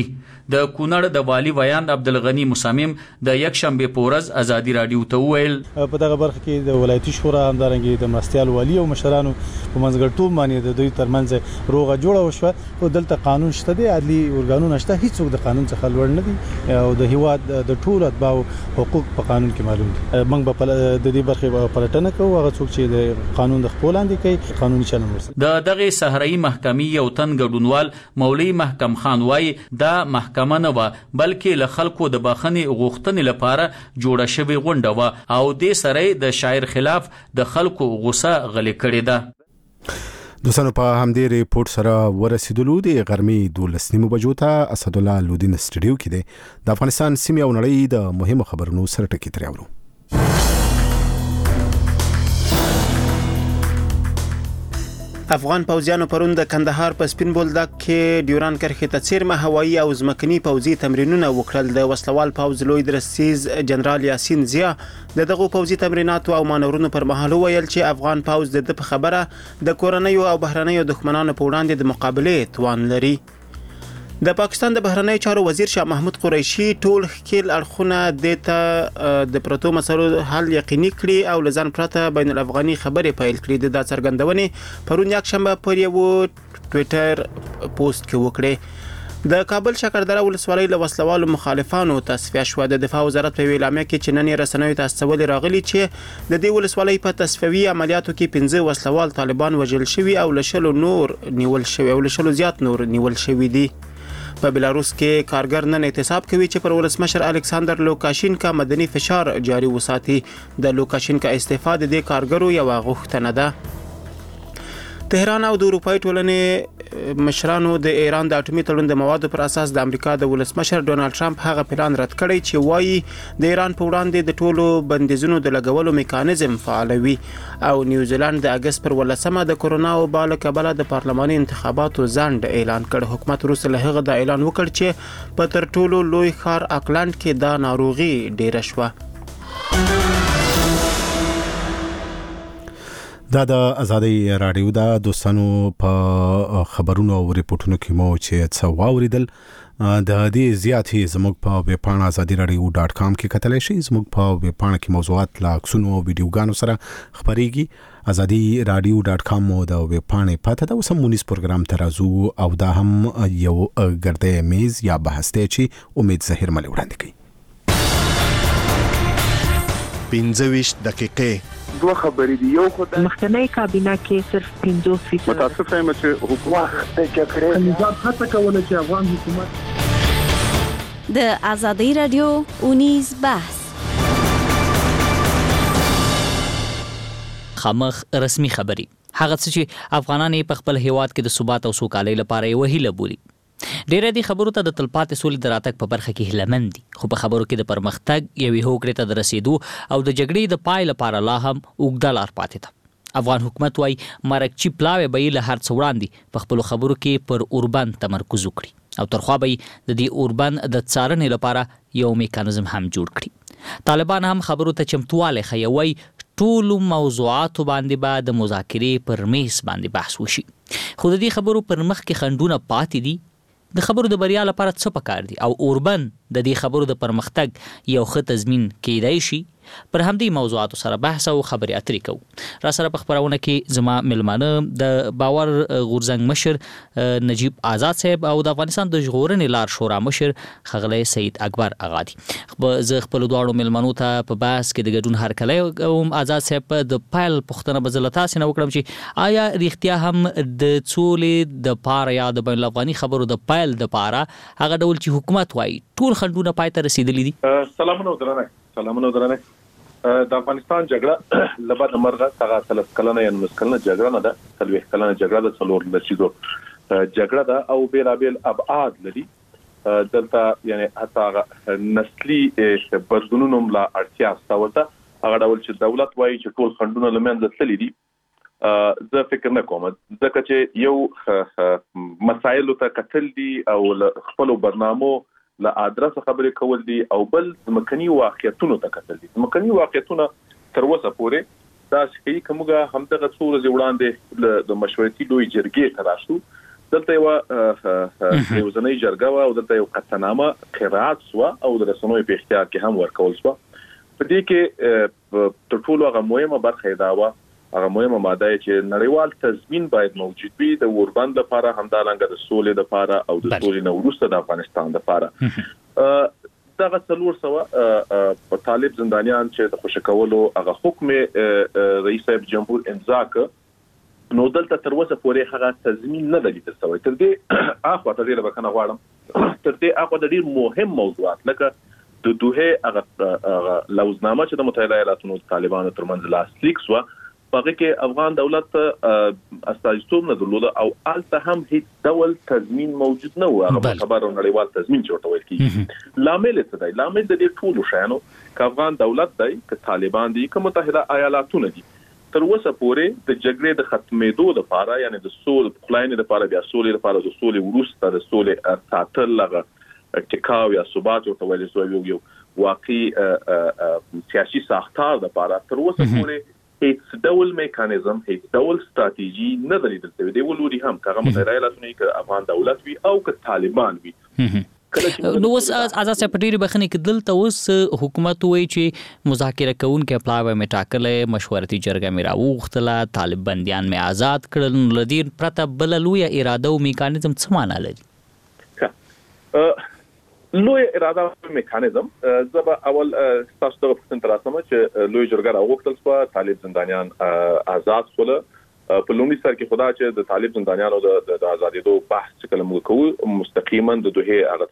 د کونړ د والی ویان عبدالغنی مصمم د یک شنبه پورز ازادي رادیو ته وویل په دغه برخه کې د ولایتي شورا همدارنګه د مرستيال والی او مشرانو په منځګړیتوب باندې د دوی ترمنځ روغه جوړه وشوه او دلته قانون شته دی عدلي ارګانونه شته هیڅوک د قانون څخه لوړ نه دي او د هیواد د ټولو اتباعو حقوق په قانون کې معلوم دي موږ په د دې برخه پلټنه کوو هغه څوک چې د قانون د خپل لاندې کوي قانوني چلند ورسره د دغه صحرایي محکمې یو تن ګډونوال مولوی محکم خان وایي دا محکمه نه و بلکې له خلکو د بخښنې غوښتنې لپاره جوړه شوې غونډه و او د سره د شاعر خلاف د خلکو غوسه غلې کړې ده. دوستانو په همدې ریپورت سره ورسېدلو د غرمې 12 بجو ته اسد الله لودین سټډیو کې دی د افغانستان سیمې او نړۍ د مهمو خبرونو سره ټکی ترې اورو. افغان پوځیانو پرون د کندهار په سپین بولدک کې ډیوران کرښې ته څیرمه هوایي او ځمکني پوځي تمرینونه وکړل. د وسلوال پوځ لوی درستیز جنرال یاسین زیا دغه پوځي تمریناتو او مانورونو پر مهال ویل چې افغان پوځ د خبره د کورنیو او بهرنیو دښمنانو په وړاندې د مقابله توان لري. د پاکستان د بهرنیو چارو وزیر شاه محمود قریشي ټول ښکیل اړخونه د پروتو مسلو حل یقیني کړي او لزان پرته بین الافغاني خبرې پیل کړي. د څرګندونې پرون یک شنبه پر یو ټویټر پوسټ کې وکړي. د کابل شکردره ولسوالۍ له وسلوالو مخالفانو تصفیه شو. د دفاع وزارت په اعلامیه کې چې نن رسنیو ته استول راغلي چې د دې ولسوالۍ په تصفیوي عملیاتو کې 15 وسلوال طالبان وژل شوي او له 10 نور نیول شوي او له 10 زیات نور نیول شوي دي. په بلاروس کې کارګر نن احتساب کوي چې پر ولسمشر الکساندر لوکاشینکا مدني فشار جاري وساتي. د لوکاشینکا استعفا د دې کارګرو یو غوښتنه ده. تهران او د اروپای ټولنې مشرانو د ایران د اټومي تړون د موادو پر اساس د امریکا د ولسمشر ډونالد ټرمپ هغه پلان رد کړی چې وایي د ایران په وړاندې د ټولو بندیزونو د لګولو میکانیزم فعالوي. او نیوزیلند د اگست پر 18 د کورونا وبا له کبله د پارلماني انتخاباتو ځنډ اعلان کړ. حکومت وروسته له هغه د اعلان وکړ چې په تر ټولو لوی ښار اکلند کې دا ناروغي ډیره شوه. دا د ازادي رادیو دا دوستانو په خبرونو او ریپورتونو کې مو چې څه واوریدل د دې زیاتې زموږ په ویبپاڼه azadiradio.com کې کتلی شئ. زموږ په ویبپاڼه کې موضوعات له عکسونو او ویډیوګانو سره خپریږي. azadiradio.com مو د ویبپاڼې پته ده. اوس هم مونیز پروګرام ته راځو او دا هم یو ګردې میز یا بحث دی چې امید ظاهر ملي وړاندې کوي. 15 دقیقې دوه خبرې دي. یو خو د مخکنی کابینه کې صرف 50% متاسفه یم چې حکومت د جګړې نظام هڅه کوله چې افغان حکومت د ازادي رادیو اونیز بحث خامخ رسمي خبري هغه چې افغانان په خپل هیواد کې د ثبات او سوکالۍ لپاره یو هیله بولي. ډېر دي خبرو ته د تلپاتې سولې د راتګ په برخه کې هیلمن دي، خو په خبرو کې د پرمختګ یوې هوکړې ته د رسیدو او د جګړې د پای لپاره لا هم اوږده لار پاتې ده. افغان حکومت وايي مرکچی پلاوی به له هر څه وړاندې په خپل خبرو کې پر اوربان تمرکز وکړي او ترخوا به د دې اوربان د څارنې لپاره یو میکانیزم هم جوړ کړي. طالبان هم خبرو ته چمتواله خیوي ټول موضوعات باندې به د مذاکرې پر میز باندې بحث وشي. خو د دې خبرو پر مخ کې خندونه پاتې دي. د خبرو د بریا لپاره څه پکار دي او اوربن د دې خبرو د پرمختګ یو ښه تضمین کېدای شي. پر همدې موضوعاتو سره بحث او خبرې اترې کوو. را سره په خبرونه کې زما ملمانه د باور غورځنګ مشر نجیب آزاد صاحب او د افغانستان د ژغورنې لار شورا مشر ښاغلی سید اکبر اغا دي. زه خپل دواړو ملمنو ته په بحث کې د ګډون هرکلی کوم. آزاد صاحب د پیل پوښتنه به زه له تاسې نه وکړم چې آیا رښتیا هم د سولې د پاره یا د بین الافغاني خبرو د پیل د پاره هغه ډول چې حکومت وایي ټول خنډونه پای ته رسیدلي دي؟ سلامونه درنه. د افغانستان جګړه لبد مرغه څنګه 30 کلنه یا 19 کلنه جګړه نه ده، 30 کلنه جګړه د څلور لسیزو جګړه ده او بیلابل ابعاد لري. دلته یعنی حتی نسلی بدلونونو لا اړتیا ستورته هغه ډول چې دولت وایي چې ټول خنډونه لمنځه تللي دي. زه فکر نه کوم ځکه چې یو مسایل ته کتل دي او خپل برنامو له ادرس خبرې کول دي او بل مکني واقعیتونو ته کتل دي. مکني واقعیتونه تر اوسه پورې دا شي کومه هم دغه څو ورځې وړاندې د مشورتي لوی جرګې ته راشو دلته یو ځنې جرګه او دلته یو قطعنامه قرات سو او د رسنوي په اختیار کې هم ورکول سو. په دې کې تر ټولو هغه مهمه برخه دا و، هغه مهمه ماده چې نړیوال تضمین باید موجود وي د اوربند لپاره، همدارنګه د سولې لپاره او د سولې نه وروسته د افغانستان لپاره. دغه 400 په طالب زندانیان چې د خوشکولو هغه حکم رئیس صاحب جمهور امضا ک، نو دلته تر اوسه پورې هغه تضمین نه لري تر څو تر دې اخوا ته ډیره بکنه غواړم تر دې اخوا د ډیر مهم موضوعات لکه د دوه هغه لوزنامه چې د متحده ایالاتو د طالبانو ترمنځ لاسلیک سو، هغه کې افغان دولت استازیتوب نه درلود او الته هم هیڅ ډول تضمین موجود نه و. هغه خبر نړیوال تضمین چورته ویل کیږي. لامل څه دی؟ لامل د دې ټولو شانو ک افغان دولت دی، ک طالبان دي، ک متحده ایالاتو نه دي، تر اوسه پورې د جګړې د ختمېدو لپاره، یعنی د سولې خلاینې لپاره، بیا سولې لپاره، د سولې وروسته د سولې ساتل لغه ټیکاو یا ثبات او تولیدو یو واقعي سیاسي ساختار لپاره تر اوسه پورې هیڅ ډول میکانیزم، هیڅ ډول ستراتیژي نه درلودل شوی دی. ولوري هم کغه متحده ایالاتونه کې افغان دولت وي او که طالبان وي. نو اوس آزاد صاحب ډیره بخنه کې دلته اوس حکومت وایي چې مذاکره کوونکې پلاوی مې ټاکلې، مشورتي جرګه مې راوغوښتله، طالب بندیان مې آزاد کړل، لدیر پرته بل لوی اراده او میکانیزم څه معنا لري؟ لوی اراده او میکانیزم زبا اول تاسو د پښتون تراسمه چې لوی جرګه راوغوښتل سو، طالب زندانیان آزاد شول. په لومړي سر کې خدا چې د طالب زندانیانو د آزادېدو بحث چې کله موږ کوو مستقیما د دوه هغه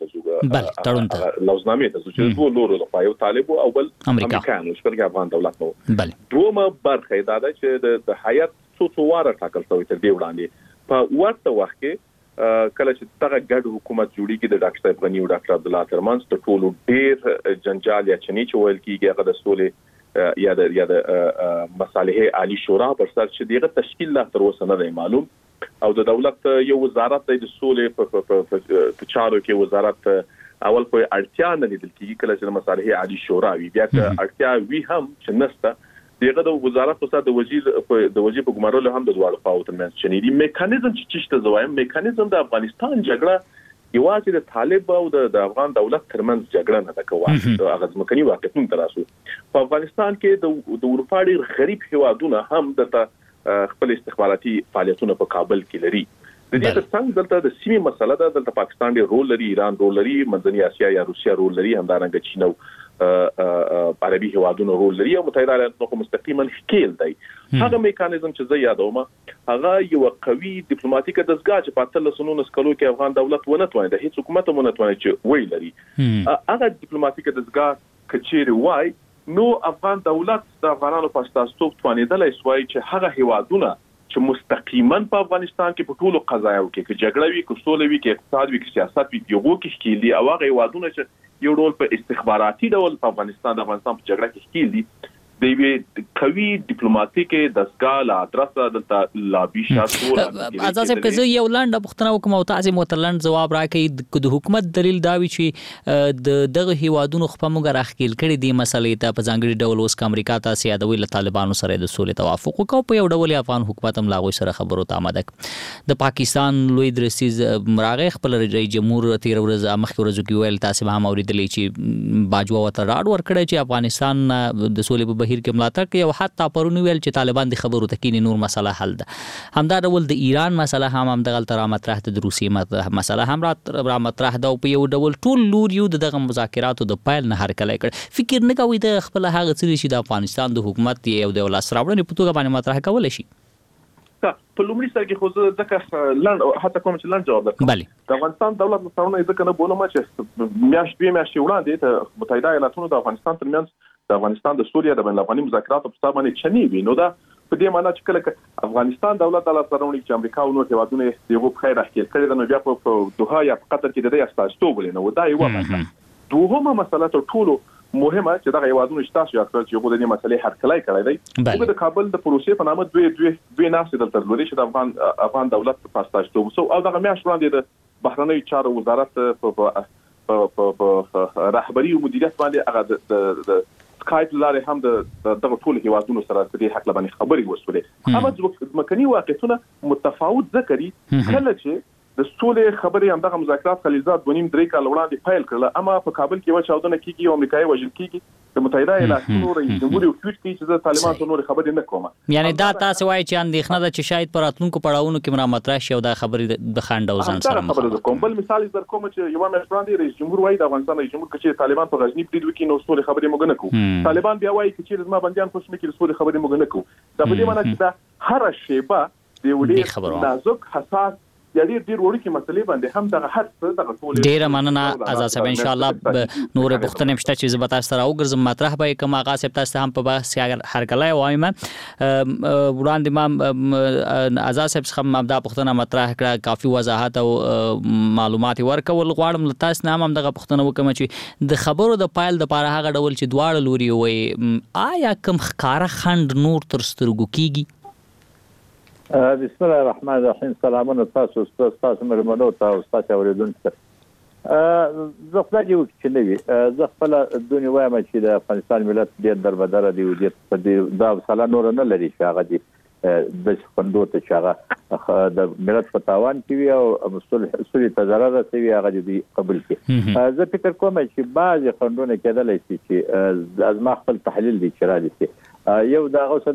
تجربه لوزنامه ته چې دوه لورو د پایو طالب او بل امریکایانو چې افغان دولت نو دومره برخه دا ده چې د حیات څو واره ټاکل شوی تر دې وړاندې. په ورته وخت کې کله چې دغه ګډ حکومت جوړیږي د ډاکټر صاحب غنی او ډاکټر عبد الله ترمنځ د ټولو ډیر جنجال یا چني چې ویل کیږي هغه د سولې یا د مصالحه عالی شورا پر سر چې دغه تشکیل لا تر اوسه نه معلوم، او د دولت یو وزارت د سولې په چارو کې وزارت اول په اړتیا نه لیدل کیږي. کله چې مصالحه عالی شورا وي بیا که اړتیا وي هم چې نسته دغه د وزارت په سر د وزیر په ګمارلو هم د دواړو خواو ترمنځ چني دي. میکانیزم چې څه زوایم میکانیزم د افغانستان جګړه یوازې د طالب او د افغان دولت ترمنځ جګړه نه ده کوي، هغه ځمکني واقعیتونه تراسو. په افغانستان کې د اروپا ډېر غریب هیوادونه هم د خپل استخباراتي فعالیتونه په کابل کې لري. د دې ترڅنګ دلته د سیمې مسله ده، دلته پاکستان ډېر رول لري، ایران رول لري، منځنۍ اسیا یا روسیا رول لري، همدارنګه چین او عربي هیوادونه رول لري او متحده ایالاتو مستقیما ښکیل دی. هغه میکانیزم چې زه یادوم هغه یو قوي ډیپلوماټیک دستګاه چې په 13 کلو کې افغان دولت ونه توانید، هیڅ حکومت ونه توانید چې وی لري. هغه ډیپلوماټیک دستګاه کچېری وای نو افغان دولت د افغانانو په استازیتوب توانیدلای سوای چې هغه هیوادونه چې مستقیما په افغانستان کې په ټولو قضایاو کې جګړه وي، که سوله وي، که اقتصاد وي، که سیاست وي، یو کې ښکیل دي، او هغه هیوادونه چې یو ډول په استخباراتي ډول په افغانستان په جګړه کې ښکیل دي، د یوې قوي ډیپلوماټیک دستګاه لا ادرسه دلته لابي شاسو. آزاد صاحب که زه یو لاندې پوښتنه وکم او تاسو متلند جواب راکړئ، د حکومت دلیل دا وی چې دغه هیوادونو خپل موږ راخیل کړي دي مسلې ته په ځانګړي ډول اوس امریکا ته سیادوي له طالبانو سره د سولې توافق وکاو، په یو ډول افغان حکومت هم لاغوي سره خبرو ته آماده. د پاکستان لوی درسیز مراغه خپل رئیس جمهور تیر ورځ مخکې ورځو کې ویل تاسو هم اوریدلې چې باجوه وته راډ ور کړی چې افغانستان د سولې په بهیر کې ملاتړ کوي او حتی پرون ویل چې طالبان د خبرو تکینی نور مسله حل ده. همدا ډول د ایران مسله هم دغه تر مطرح ده، د روسیې مسله هم را مطرح ده او په یو ډول ټول لور یو دغه مذاکراتو د پایل نه هرکلی کړ. فکر نه کوي د خپل هغه څه چې د افغانستان د حکومت یو د لاس راوړنې په توګه باندې مطرح کول شي؟ په لومړي سر کې خو زه ځکه لاند حتی کوم چې لاند جواب درکړم. د افغانستان دولت مستونه ځکه نه بولم چې میاشتې وړاندې د متحده ایالاتونو د افغانستان ترمنځ د افغانستان د سوریا د بین الافغاني مذاکراتو په سبب باندې چني وي، نو دا په دې معنی چې کله افغانستان دولت د لاسرونی چې امریکا او نور هیوادونه یو په خیر راځي کړي د نو بیا په دوحه یا په قطر کې د دې استازیتوب ولې نو دا یو مسله. دوهمه مسله ته ټولو مهمه چې دا هیوادونه شتاسو یا چې یو د دې مسلې هرکلی کړی دی. او د کابل د پروسې په نامه دوی ناسې دلته لري چې د افغان دولت په استازیتوب سو او دغه میاشت وړاندې د بهرنی چارو وزارت په رهبری او مدیریت باندې هغه د سکایپ لارې هم د دغه ټول هیوادونو سره د دې حق لبنې خبرې وسولې. اما ځمکني واقعیتونه متفاوت ذکرې کله چې د سولې خبرې همدغه مذاکرات خلیزات 2.5-3 کال وړاندې پیل کړل، اما په کابل کې چاودنه کیږي او امریکایي وژل کیږي. د متحده ایالاتو رئیس جمهور یو ټویټ کوي چې د طالبانو ته نور خبرې نه کوم. یعنی دا تاسو وایي چې اندېښنه ده چې شاید پر راتلونکو پړاوونو کې مطرح شي او دا خبرې د خنډ او ځان سره خبره کوم. بل مثال در کوم چې یو مې وړاندې رئیس جمهور وایي د افغانستان رئیس جمهور چې طالبان په غزنی برید وکړي نو سولې خبرې موږ نه کوو. طالبان بیا وایي چې زما بنديان خوش نه کړي سولې خبرې موږ نه کوو. دا په دې معنی چې دا هر شیبه د وړي نازک حساس یا ډیر وړوکی مسلې باندې هم دغه هر څه دغه ټول ډیر مننه آزاد صاحب. ان شاء الله نور بختنه مشته چې زه به تاسو سره وګرځم مطرح به کوم آغا صاحب تاسو هم په بحث هر کله وایم. وړاندې ما آزاد صاحب څخه مبدا بختنه مطرح کړه، کافي وضاحت او معلومات ورکول غواړم. تاسو نه هم دغه بختنه وکم چې د خبرو د پایل د پاره هغه ډول چې دواړه لوري وي آیا کوم ښکارا خند نور تر سترګو کیږي؟ بسم الله الرحمن الرحیم. سلامونه تاسو مرمنو تاسو اوریدونکو. زه خپل یو چې نوی زه خپل دونی وایم چې د افغانستان ملت ډېر دربدر دی او ډېر دا سلا نور نه لري چې هغه دی د خوندو ته چې هغه د ملت په تاوان کې وي او مسؤل تجارت رسوي هغه دی قبول کړي. زه فکر کوم چې بعض خوندونه کېدلای شي چې از ما خپل تحلیل دی چې را دي یو دا غوسه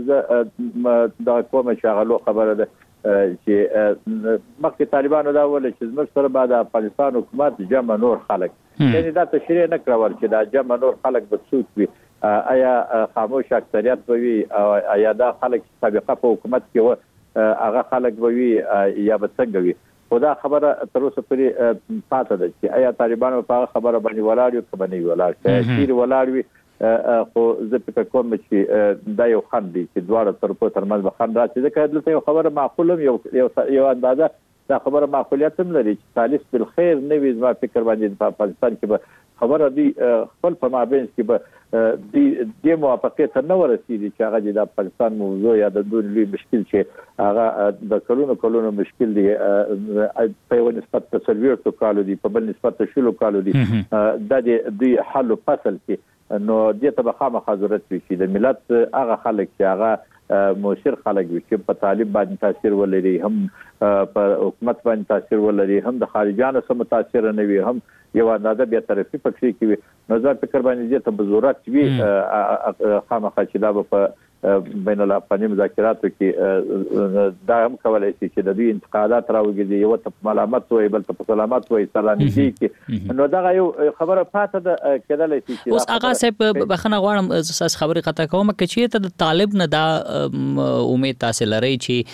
دا کومه شغلو خبره ده چې مخکې طالبانو دا ول چې زموږ سره بعد افغانستان حکومت جمع نور خلک یعنی دا تشریح نه کړول چې دا جمع نور خلک به څوک وي، آیا خاموش اکثریت به وي او آیا دا خلک سابقه په حکومت کې و هغه خلک به وي یا به څنګه وي. خو دا خبره تر اوسه پورې پاتې ده چې آیا طالبانو په خبره باندې ولاړ یو که نه ولاړ چې ولاړ وي. خو زه فکر کوم چې دا یو خند دی چې دواړه طرفو ترمنځ به خند راشي. ځکه دلته یو خبره معقوله یو اندازه دا خبره معقولیت هم لري چې ثالث بالخير نه وي. زما فکر باندې په افغانستان کې به خبره دی خپل په مابین کې به د موافقت نه ورسېږي چې هغه د افغانستان موضوع یا د دوی لوی مشکل چې هغه د کلونو مشکل دی په یو نسبت د سرویرتو کالو دی په بل نسبت د شلو کالو دی د دې حل فصل کې نو دې ته به خامخا ضرورت وي چې د ملت هغه خلک چې هغه مؤثر خلک وي چې په طالب باندې تاثیر ولري، هم په حکومت باندې تاثیر ولري، هم د خارجانو سره متاثر نه وي، هم یو اندازه بیا طرفي پکې کې وي. نو زه فکر باندې دې ته به ضرورت وي خامخا چې دا به په بین الافغاني مذاکراتو کې دا هم کولای شي چې د دوی انتقادات راوګرځي، یو ته ملامت وي بل ته سلامت وي سلامتی کې. نو دا یو خبره پاتې ده کېدلای شي چې اوس آغا صاحب بخنه غواړم اساس خبره قطع کوم چې ته د طالب نه دا امید تاسو لري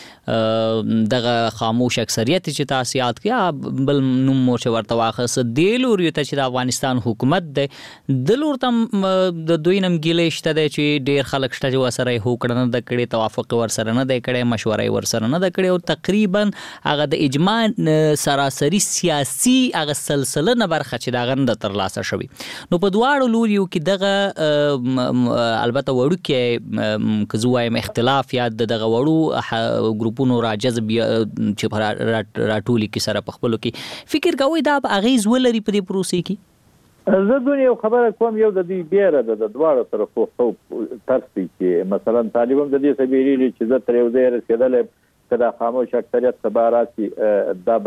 چې دغه خاموش اکثریت چې تاسو یاد کړه بل نوم مو ورته واخص دیلور یو ته چې د افغانستان حکومت دی دلور تم د دوی نم ګیلې شته چې ډیر خلک شته چې وسره هو کړنه د کړي توافق ورسره نه د کړي مشورې ورسره نه د کړي او تقریبا هغه د اجماع سراسری سیاسي هغه سلسله نه برخه چې دا غند تر لاسه شوی. نو په دواړو لوریو کې دغه البته وړو کې کزوایم اختلاف یا دغه وړو ګروپونو راجذب چې راټولي کې سره په خپلو کې فکر کوي دا اغیز ولري په دې پروسې کې. زه دونه یو خبره کوم یو د دې بیره د دواړو طرفو ترس دی چې مثلا طالبان د دې سبیری چې زه تر یو ځای رسیدل کدا خاموش اکثریت سبا راسي دا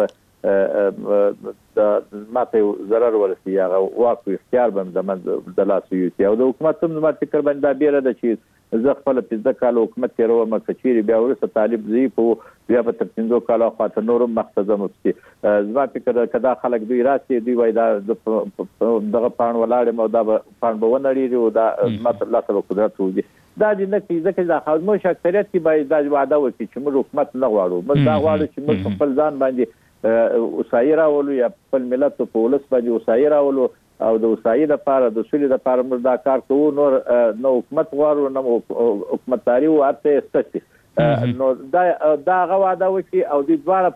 به د ماته ضرر ورسي هغه واقع اختیار باندې د لاسو یو د حکومت هم د فکر باندې دا بیره د چې زه خپل 15 کال حکومت کې روه مکچيري بیا ورسره طالب ضعیف او بیا په 15 کال خاطر نورم مقصد مفتی زما فکر کدا خلک دوی راسي دوی وای دا دغه پان ولاړ مو دا پان بونړي او دا ماته لاسه قدرت وږي دا د نکې ځکه دا خاموش اکثریت کې باید دا وعده وکړي چې موږ حکومت نه غواړو، موږ دا غواړو چې موږ خپل ځان باندې وسایره ولو یا خپل ملت په ولس باندې وسایره ولو او د وسایي لپاره د سولې لپاره موږ دا کار کوو. نور نو حکومت غواړو نو حکومتداري ورته ستاسي نو دا غواړه وکي او د دواړه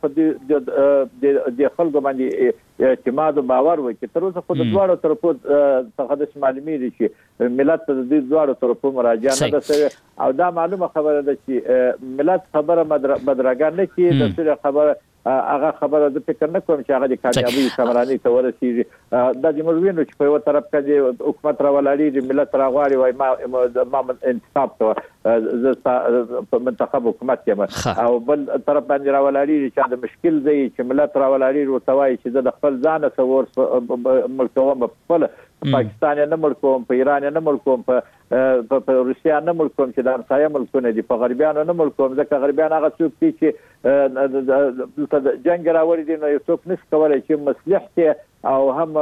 په د خلکو باندې اعتماد او باور وکي. تر اوسه خو د دواړو طرفو څخه د معلومي دي چې ملت د دواړو طرفو مراجعه نه ده او دا معلومه خبره ده چې ملت خبره بدرګه نه کوي د څه خبره هغه خبره د فکر نه کوم چې هغه د کامیابی کمرانی ته ورسیږي. د جمهوریت چې په یو طرف کې حکومت راولړي ملت راغواړي وای ما انتخاب ته ز منتخب حکومت یم او بل طرف باندې راولړي چې د مشکل دی چې ملت راولړي ورته وای چې د خپل ځان سره ملکوم خپل پاکستان نه ملکوم په ایران نه ملکوم په روسیا نه ملکوم چې د همسایه ملکونه دي په غربیانو نه ملکوم ځکه غربیان هغه څوک دي چې د جنگ راوړي دي نو یو څوک نشي کولای چې مصلح کې او هم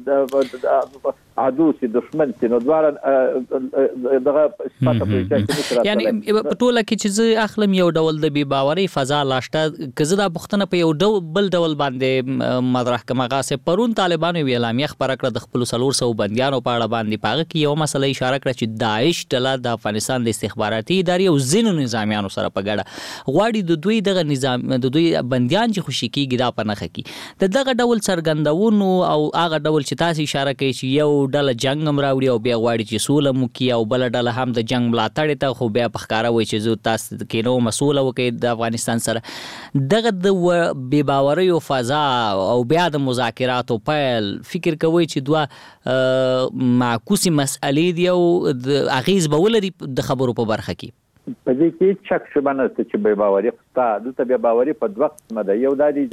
عدو سي دشمن سي نو دوار دغه صفات په چې یعنی په ټوله کې چې زه اخلم یو ډول د بي باوري فضا لاشته کزه د پښتنه په یو بل ډول باندې مطرح کما غاسه پرون طالبانو وی اعلامیه خبره کړه د خپل 400 بنديانو په اړه باندې پاغه کې یو مسله اشاره کړه چې داعش ډله د افغانستان د استخباراتي ادارې او ځینو نظامیانو سره په ګډه غواړي د دوی دغه نظام د دوی بنديان چې خوشي کیږي دا په نخ کې دغه ډول څرګندونو او هغه ډول چې تاسو اشاره کوي چې یو ډله جنگ هم راوړي او بیا غواړي چې سوله مو کی او بل ډله هم د جنگ ملاتړ ته خو بیا په ښکارا وایي چې زه تاسو کې نو مسؤل وکي د افغانستان سره دغه د بے باوري او فضا او بیا د مذاکراتو پیل فکر کوي چې دوه معکوسي مسئلې دی او د اغیز به ولري د خبرو په برخه کې په دې کې چک شبانه چې بے باوري خطا د بے باوري په دوه قسمه ده. یو د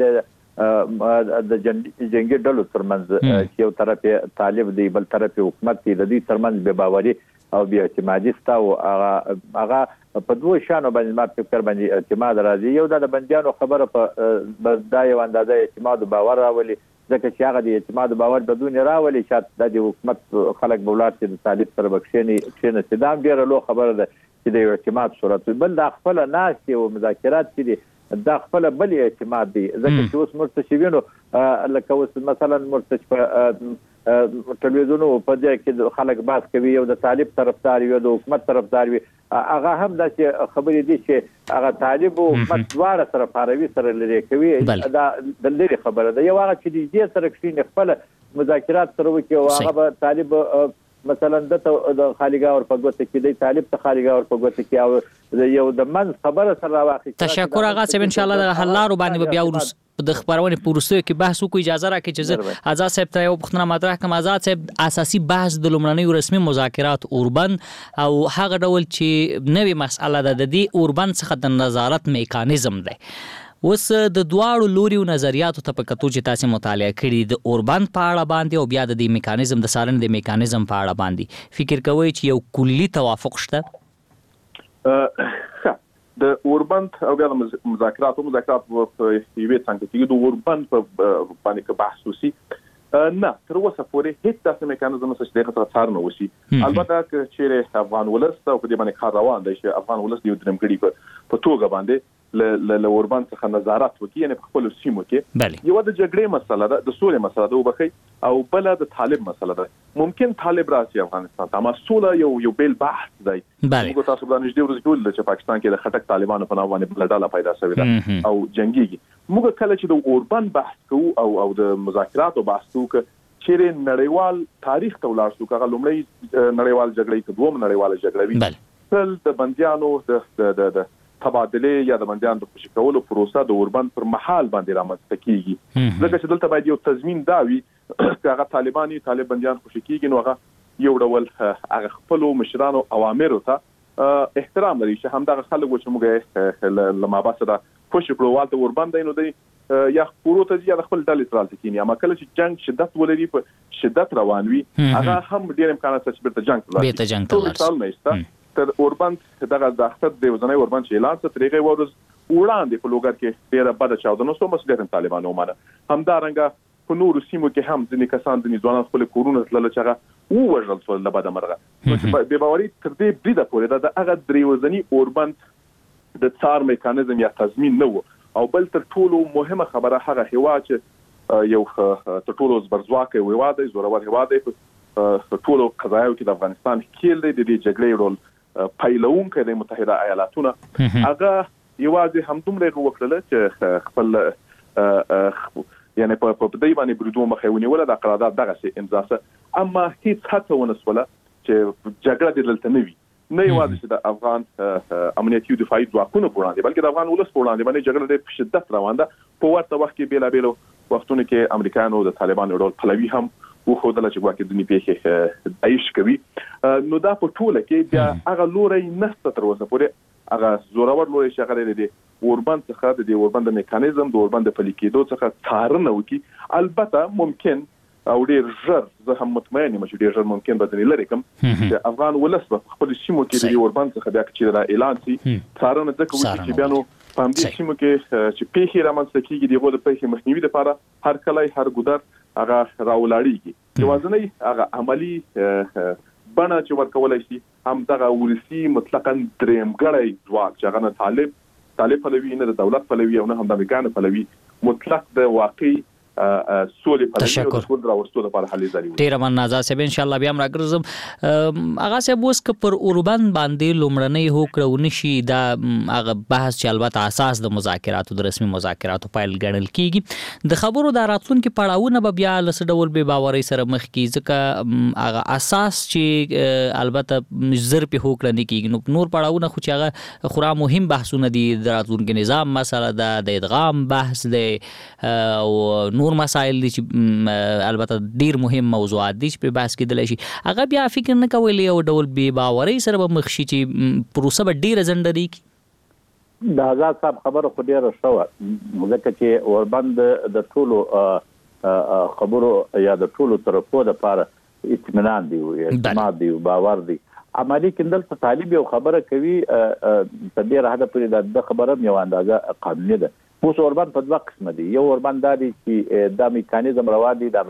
جنگي ډلو ترمنځ چې یو طرف طالب دی بل طرف حکومت دی د دې ترمنځ بے باوري او بیا اعتمادي ستا او هغه په دوه شانو باندې ما فکر باندې اعتماد راځي. یو د بنديانو خبره په دا یو اندازه اعتماد او باور راولي ځکه چې هغه د اعتماد او باور بدون راولي چې د حکومت خلک بولات چې د طالب سره بخښنی چې دا ډیره لو خبره ده چې د اعتماد صورت بل د خپل ناس او مذاکرات چې دا خپل بل اعتماد دی ځکه چې اوس مرتشوینو لکه اوس مثلا مرتش په ټلویزیونو په دې کې خلک باس کوي یو د طالب طرفدار وي د حکومت طرفدار وي هغه هم د خبرې دي چې هغه طالب او حکومت دواړه سره پاروي سره لري کوي دا د لري خبره ده. یو هغه چې دې سره کښینه خپل مذاکرات سره وکي او هغه طالب مثلا د خالګاور په ګوته کې د طالب ته خالګاور په ګوته کې او یو د من خبره سره واخی. تشکر هغه سم ان شاء الله د حلارو باندې بیا ورس د خبرونه پورسته کې بحث وکړو. اجازه راکړئ چې آزاد صاحب ته یو پوښتنه مطرح کوم. آزاد صاحب اساسي بحث د لومړنیو رسمي مذاکرات اوربند او هغه ډول چې نوې مسأله ده د دې اوربند څخه د نظارت میکانیزم دی. اوس د دواړو لوريو نظریاتو ته په کتو چې تاسو مطالعه کړی د اوربند په اړه باندې او بیا د دې میکانیزم د سارن د میکانیزم په اړه باندې فکر کوئ چې یو کلی توافق شته د اوربند او بیا د مذاکرات په یوې څنګه کې د اوربند په باندې کې بحث وسی نه تر اوسه پورې هیڅ داسې میکانیزم نشته چې دغه څار نه وسی. البته چې افغان ولس او په دې باندې کار روان دی چې افغان ولس د درمګړي په توګه باندې ل اوربند څخه نظارت وکړي یعنی په خپل سیمو کې یو د جګړې مسله ده د سولې مسله ده وبخي او بل د طالب مسله ده. ممکن طالب راسي افغانستان ته ما سوله یو بیل بحث دی. موږ تاسو باندې نږدې ورځ کې چې پاکستان کې د خټک طالبانو په نام باندې بلډاله پیدا شوې ده او جنگيږي. موږ کله چې د اوربند بحث کوو او د مذاکراتو بحث کوو چې نړیوال تاریخ ته ولاړ شو هغه لومړی نړیوال جګړې کې دوم نړیوال جګړه وی تل د بنديانو د تبادله یا د بنديانو د خوشي کولو پروسه د اوربند پر محل باندې رامنځته کیږي. ځکه چې دلته باید یو تضمین دا وي چې هغه طالب بنديان خوشي کیږي نو هغه یو ډول هغه خپل مشرانو اوامر ته احترام لري چې همدغه خلک چې موږ لما باسه خوشي کړو والته اوربند نو دی یا پروته یا خپل ډلې ترال تکینی اما کله چې جنگ شدت ولري په شدت روان وي هغه هم ډیر امکانات چې بیرته جنگ ترال تر اوربند دغه د اختر د وزنۍ اوربند چې اعلان څه طریقې ورز وړاندې په لوګر کې ډیره بده چاودنه سو مسلې طالبانو ومانه همدارنګه په نورو سیمو کې هم ځینې کسان د ځوانان خپل کورونه تلل چې هغه وژل شول له بده مرغه. بې باوري تر دې بریده پورې د هغه درې وزنۍ اوربند د څار میکانیزم یا تضمین نه و او بل تر ټولو مهمه خبره هغه هوا چې یو تر ټولو زبرځواکه هوا دی زورور هوا دی په ټولو قضایاو کې د افغانستان کېل دی د دې جګړې رول پایلونکو د متحده ایالاتونو هغه یوازې همدومره وکړل چې خپل یعنی په دې باندې بریدو مخاوني ولا د قرارداد دغه امضا سره اما هیڅ هڅه ونه سوله چې جګړه دلته نه وي نه یوازې چې د افغان امنیتي او دفاعي ځواکونو په وړاندې بلکې د افغان ولس په وړاندې باندې جګړه ډېر په شدت روان ده. په ورته وخت کې بیلابیلو وختونو کې امریکایانو د طالبانو ډول پلوي هم وښودله چې ګواکې دني پیښې عیش کوي. نو دا په ټوله کې بیا هغه لوري نشته تر اوسه پورې هغه زورور لوري چې هغه دی اوربند څخه د اوربند میکانیزم د اوربند د پلي کېدو څخه څارنه وکړي. البته ممکن او ډېر ژر زه هم مطمئن یم چې ډېر ژر ممکن به ځینې لرې کړم چې افغان ولس به خپل سیمو کې د اوربند څخه بیا چې دا اعلان شي څارنه ځکه وکړي چې بیا نو په همدې سیمو کې چې پیښې رامنځته کېږي دغه د پیښې مخنیوي لپاره هر کلی هر ګودر هغه راولاړېږي. یوازینی هغه عملی بڼه چې ورکولای شي هم دغه ولسي مطلقاً درېمګړی ځواک چې هغه نه طالب پلوي نه د دولت پلوي او نه هم د امریکا پلوي مطلق د واقعي سولې په لور د ټول راوستو لپاره حل ځای وي. ډیر مننه صاحب ان شاء الله بیا راګرځم. هغه صاحب اوس ک پر اوربند باندې لومړنۍ هوکړه ونشي دا هغه بحث چې البته اساس د مذاکراتو د رسمي مذاکراتو پایل ګڼل کیږي د خبرو د راتلونکو پړاوونه به بیا لس ډول به باوري سره مخ کی ځکه هغه اساس چې البته زر په هوکړه نه کیږي نو نور پړاوونه خو چې هغه خورا مهم بحثونه دي د راتلونکو نظام مسله د ادغام بحث دی او نور مسائل دي چې البته ډیر مهم موضوعات دي چې په بحث کې دي شي هغه بیا فکر نه کوي یو ډول به باوري سره به مخشي چې پروسه به ډیر زندري کی. د آزاد صاحب خبره خو ډیره شوه ځکه چې اوربند د ټولو خبرو یا د ټولو طرفو لپاره اطمینان دی او اعتماد دی او باور دی. عملی کندل ته طالب یو خبره کوي په ډیر حد پورې د خبره یو اندازه قانوني ده. اوس اوربند په دوه قسمه دي. یو اوربند دی چې د میکانیزم روا دي د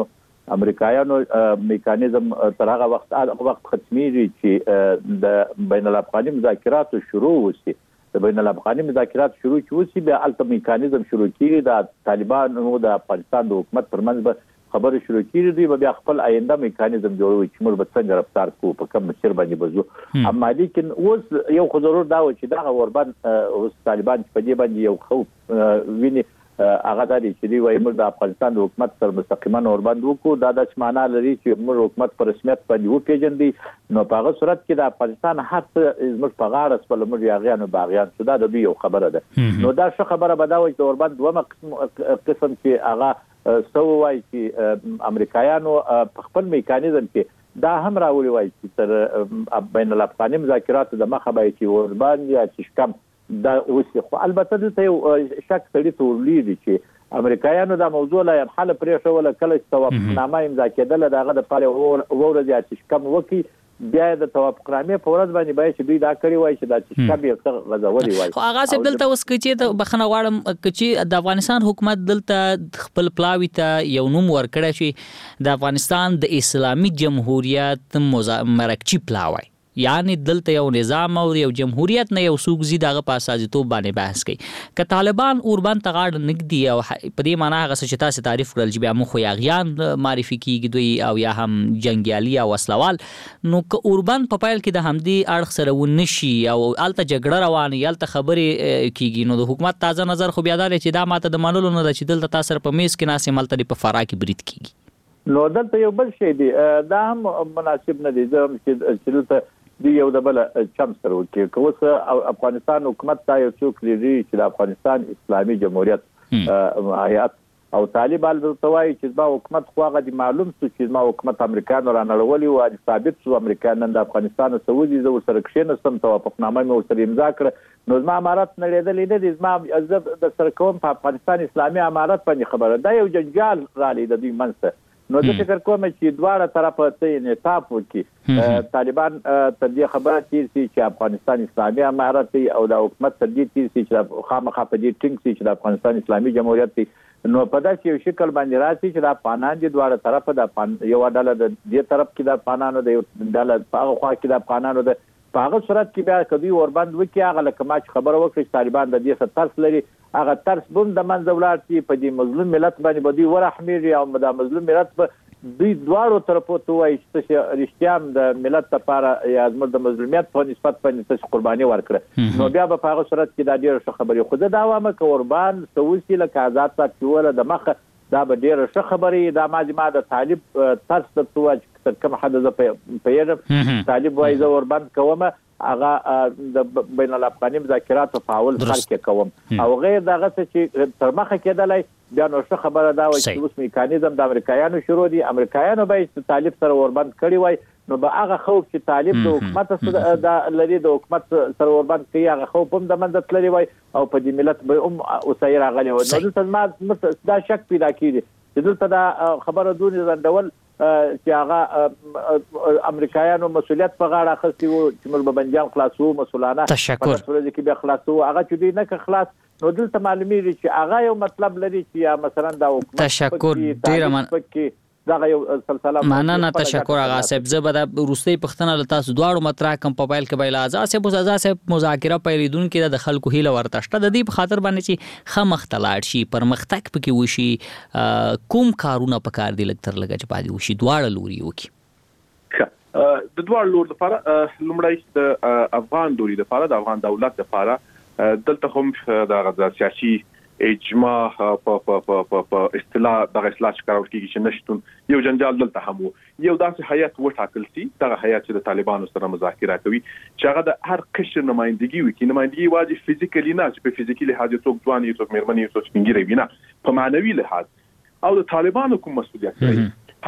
امریکایانو میکانیزم تر هغه وخت ختميږي چې د بین الافغاني مذاکراتو شروع وشي. د بین الافغاني مذاکرات شروع وشي بیا الته میکانیزم شروع کیږي د طالبانو د افغانستان د حکومت ترمنځ به خبرې شروع کیږي دوی بیا خپل آینده میکانیزم جوړوي چې موږ به څنګه رفتار کوو په کوم مسیر باندې بزو. اما لیکن اوس یو خو ضرور دا و چې دا اوربند اوس طالبان په دې باندې یو خوف ویني هغه د دې چې دوی موږ د افغانستان د حکومت سره مستقیما اوربند وکړو دا د معنا لري چې موږ حکومت پر رسمیت باندې وپیژندي نو په هغه صورت کې د افغانستان هڅه زموږ په غاړه سپل موږ یاغیانو باغیان شو دا د یو خبره ده. نو دا څه خبره به دا وي چې اوربند دوه قسم کې هغه سو وای چې امریکایانو په خپل میکانیزم کې دا هم راولي وای چې تر بین الافغاني مذاکراتو د مخه به چې اوربند یا چې دا اوس خو البته د یو شک سړی تورلې دي چې امریکایانو دا موضوع لا حل پرې شو ولا کله توافقنامه امضا کېدل دغه د پاره ورځ یا چې کم وکی بیا د توافقنامه په ورځ باندې به چې دوی دا کړی وای چې دا چې کبي څه غزولي وای. خو هغه څه دلته اوس کې چې بخنه غواړم چې د افغانستان حکومت دلته خپل پلاوی ته یو نوم ورکړی چې د افغانستان د اسلامي جمهوریت مرکچی پلاوی یعنی دلته یو نظام او یو جمهوریت نه یو سوګزي دغه په اساسیتوب باندې بحث کوي. که طالبان اوربند تغاړ نګدي او په دې معنی هغه چې تاسو تعریف کړل چې بیا مخ یا غیان معرفي کیږي دوی او یا هم جنگیالي او وسلوال نو که اوربند په پایل کې د همدي اړخ سره ونشي او الته جګړه روانه یالته خبرې کیږي نو د حکومت تازه نظر خو بیا دا چې دا ماته د منلو نه چې دلته تاسو په میز کې ناسې ملته په فرا کې برید کیږي. نو دلته یو بل شی دی دا هم مناسب نه دی چې دلته دی یو د بل چم سره وکړي کوڅه افغانستان حکومت دا یو څوک لري چې د افغانستان اسلامي جمهوریت هیئت او طالبان توای چې دا حکومت خو هغه معلوم څه چې ما حکومت امریکایانو رانړولي او ثابت شو امریکایان د افغانستان سعودي زو سره کښینستم توافقنامه مې سره امضا کړ نو ما امارات نړیدلې نه دي ما د سره کوم په افغانستان اسلامي امارات باندې خبره دا یو جنجال را لید د منځ نو د فکر کوم چې دواړه طرفه ته انعطاف وکړي طالبان تر دې خبره تیر سي چې افغانستان اسلامي امارت او د حکومت تر دې تیر سي چې خامخا په دې ټینګ سي چې د افغانستان اسلامي جمهوریت نو په داسې یو شکل باندې راسي چې د افغانان دي دواړه طرفه د یو ډله د دې طرف کې د افغانانو د یو ډله په هغه خوا کې د افغانانو د په هغه صورت کې بیا کدی اوربند وکي هغه لکه ما چې خبره وکړه چې طالبان د دې سترس لري هغه ترس بم د منځ ولاړ شي په دې مظلوم ملت باندې بدی ورحمېږي او د مظلوم ملت په دوی دواړو طرفو ته وایي چې رښتیا د ملت لپاره یا زموږ د مظلومیت په نسبت باندې څه قرباني ورکړه نو بیا په هغه صورت کې دا ډېر ښه خبرې خو دا عوامه قربان سوسي لکه آزاد ساتي ولا د مخه دا به ډېر ښه خبرې دا ما د طالب ترس ته وایي تر کوم حد زه په طالب وایي زه وربند کوم هغه د بین الافغاني مذاکراتو فعال خلک کوم او غیر دغه چې تر مخه کېدلای بیا نو څه خبره دا وایي چې اوس میکانیزم د امریکایانو شروع دي امریکایانو به طالب سره وربند کړی وای نو به هغه خوف چې طالب د حکومت سره د لري د حکومت سره وربند کوي هغه خوف هم د منځ تللی وای او په دې ملت به اوسای راغلی و نو دلته ما دا شک پیدا کیږي چې دلته دا خبره دونی زندول چې هغه امریکایانو مسولیت په غاړه اخیستی وو چې موږ به بندیان خلاصو مسولانه تشکر ورته کې به خلاصو هغه چې دوی نه خلاص نو دلته معلومیږي چې هغه یو مطلب لري چې مثلا دا حکومت تشکر ډیر من دا یو سلسله مننه تشکر آغا صاحب زبده روسي پښتنه له تاسو دواړو مطرح کم په موبایل کې بیل ازاسه مذاکره پیلیدون کې د خلکو هیله ورتشته د دې په خاطر باندې چې خمختلاړ شي پرمختګ پکې وشي کوم کارونه پکار دي لکتر لګه چې پادي وشي دواړه لوري وکي د دوړ لور لپاره لومړی د افغان دوری لپاره د افغان دولت لپاره دلته هم د غزا سیاسي اجماع په اصطلاح د اصلاح کارول کیږي چې نشټون یو جنجال دلته هم یو داسې هیئت وټاکل سي دغه هیئت چې د طالبانو سره مذاکره کوي چې هغه د هر قشر نمائندګي وکړي نمائندګي واجب فزیکلی نه چې په فزیکي لحاظ څوک ځوان یو څوک مېرمنې یو څوک سپینګیری وینا په معنوي لحاظ او د طالبانو کوم مسولیت لري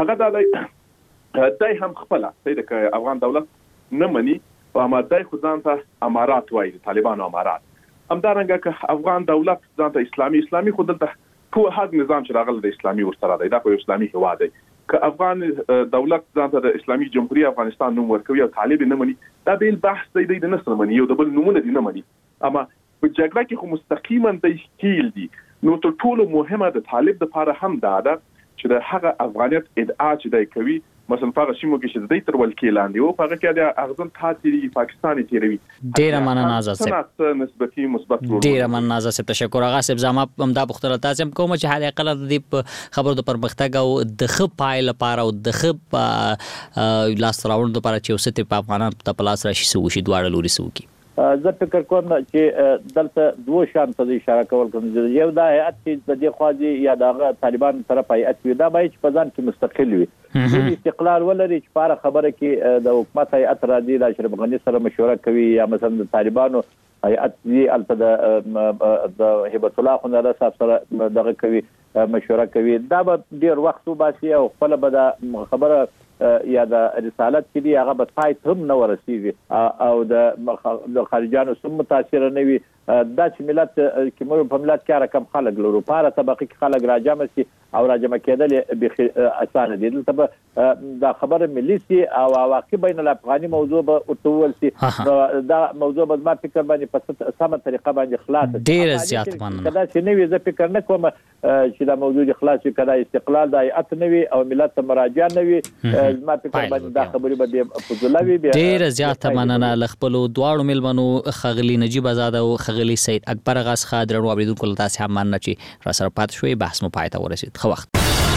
هغه دای هم خپل د افغان دولت نه مني او اماده خدان ته امارات وایي طالبانو امارات همدارنګه که افغان دولت ځانته اسلامي خو دلته په هغه نظام چې راغلی د اسلامي ورسره دی دا په اسلامي هیواد دی که افغان دولت ځانته د اسلامي جمهوریت افغانستان نوم ورکوي او طالب نه مني دا بیل بحث دی د نسل مني یو د بل نمونه دي نه مني اما په جګړه کې خو مستقیما د کیل دي نو تر ټولو مهمه د طالب لپاره هم دا ده چې د هغه افغانیت ادعا چې دی کوي مثلا په سیمو کې چې د دې تر ولکې لاندې او په هغه کې د اغزن تاثیري پاکستاني تیروي ډیر مننه آزاد صاحب نسبتي مثبت ډیر مننه آزاد صاحب تشکر آغا صاحب زما هم دا پختره تاسو کوم چې حال اقل د دې خبرو د پرمختګ او د خپ پای لپاره او د خپ لاس راوړل لپاره چې اوسته په افغانان په پلاس راشي سو شي دواړه لوري سو کی زه فکر کوم چې دلته دوه شان ته اشاره کول کوم یو دا هیئت چې د دې خواجه یا د طالبان طرف هیئت وي دا به چې په ځان کې مستقل وي د استقلال ولري چې په خبره کې د حکومت هیئت راځي د اشرف غنی سره مشوره کوي یا مثلا د طالبانو هیئت دی البته د هبت الله خندا صاحب سره دغه کوي مشوره کوي دا به ډیر وخت وباسي او خپل به د خبره یا د رسالت کې دی هغه به پای هم نه ورسیږي او د خارجانو سم متاثر نه وي دا چې ملت کې موږ په ملت کې رقم خلک لرو په طبقه کې خلک راجمع سي او راجمع کېدل به اسانه دي دلته دا خبره ملي سي او واقع بین الافغاني موضوع به ورتول سي دا موضوع به ما فکر باندې په سمه طریقه باندې خلاص ډیر زیات مننه کدا چې نوې زه فکر نه کوم چې دا موضوع خلاص کړه استقلال د هیئت نوي او ملت ته مراجعه نوي ما فکر باندې دا خبرې به فضلوي ډیر زیات مننه لخپلو دواړو ملمنو خغلی نجیب آزاد او خغلی سید اکبر غاس خادر او عبدالله کول تاسو هم مننه چې را سره پات شوي بحث مو پای ته ورسید خو وخت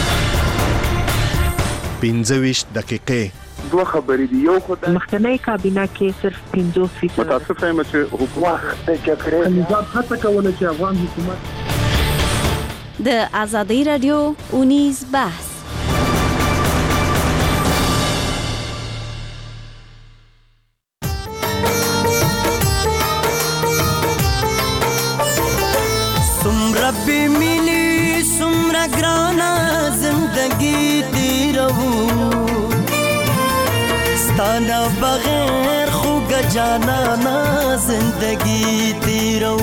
15 دقیقې دوه خبرې دي یو خو د مخکنی کابینه کې صرف 50% متاسفه یم چې حکومت د جګړې نظام هڅه کوله چې افغان حکومت د ازادي رادیو اونیز بحث ربی مینی سمرا گرانا زندگی تیرو ستانا بغیر خوگ جانانا زندگی تیرو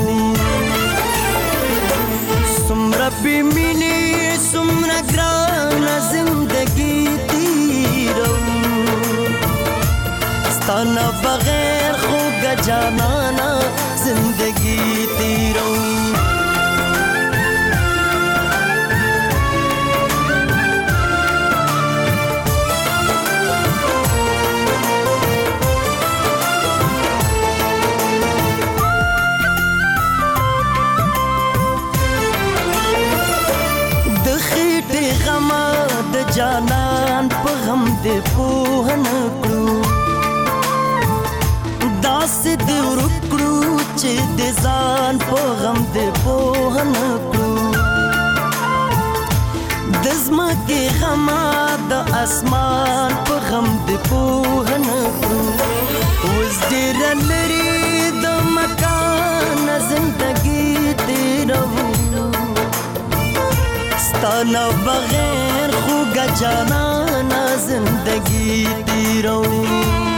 ربی مینی سمرا گرانا زندگی تیرو ستانا بغیر خوگ جانانا زندگی تیرو جانان په غم دې په نکړو داس دې ورکړو چې دې ځان په غم دې په نکړو دزما کې زما د اسمان په غم د پوهه نه اوس ډېر لري د مکان زندگی تیرو ستانه بغیر خوږه جانانه زندگی تیرو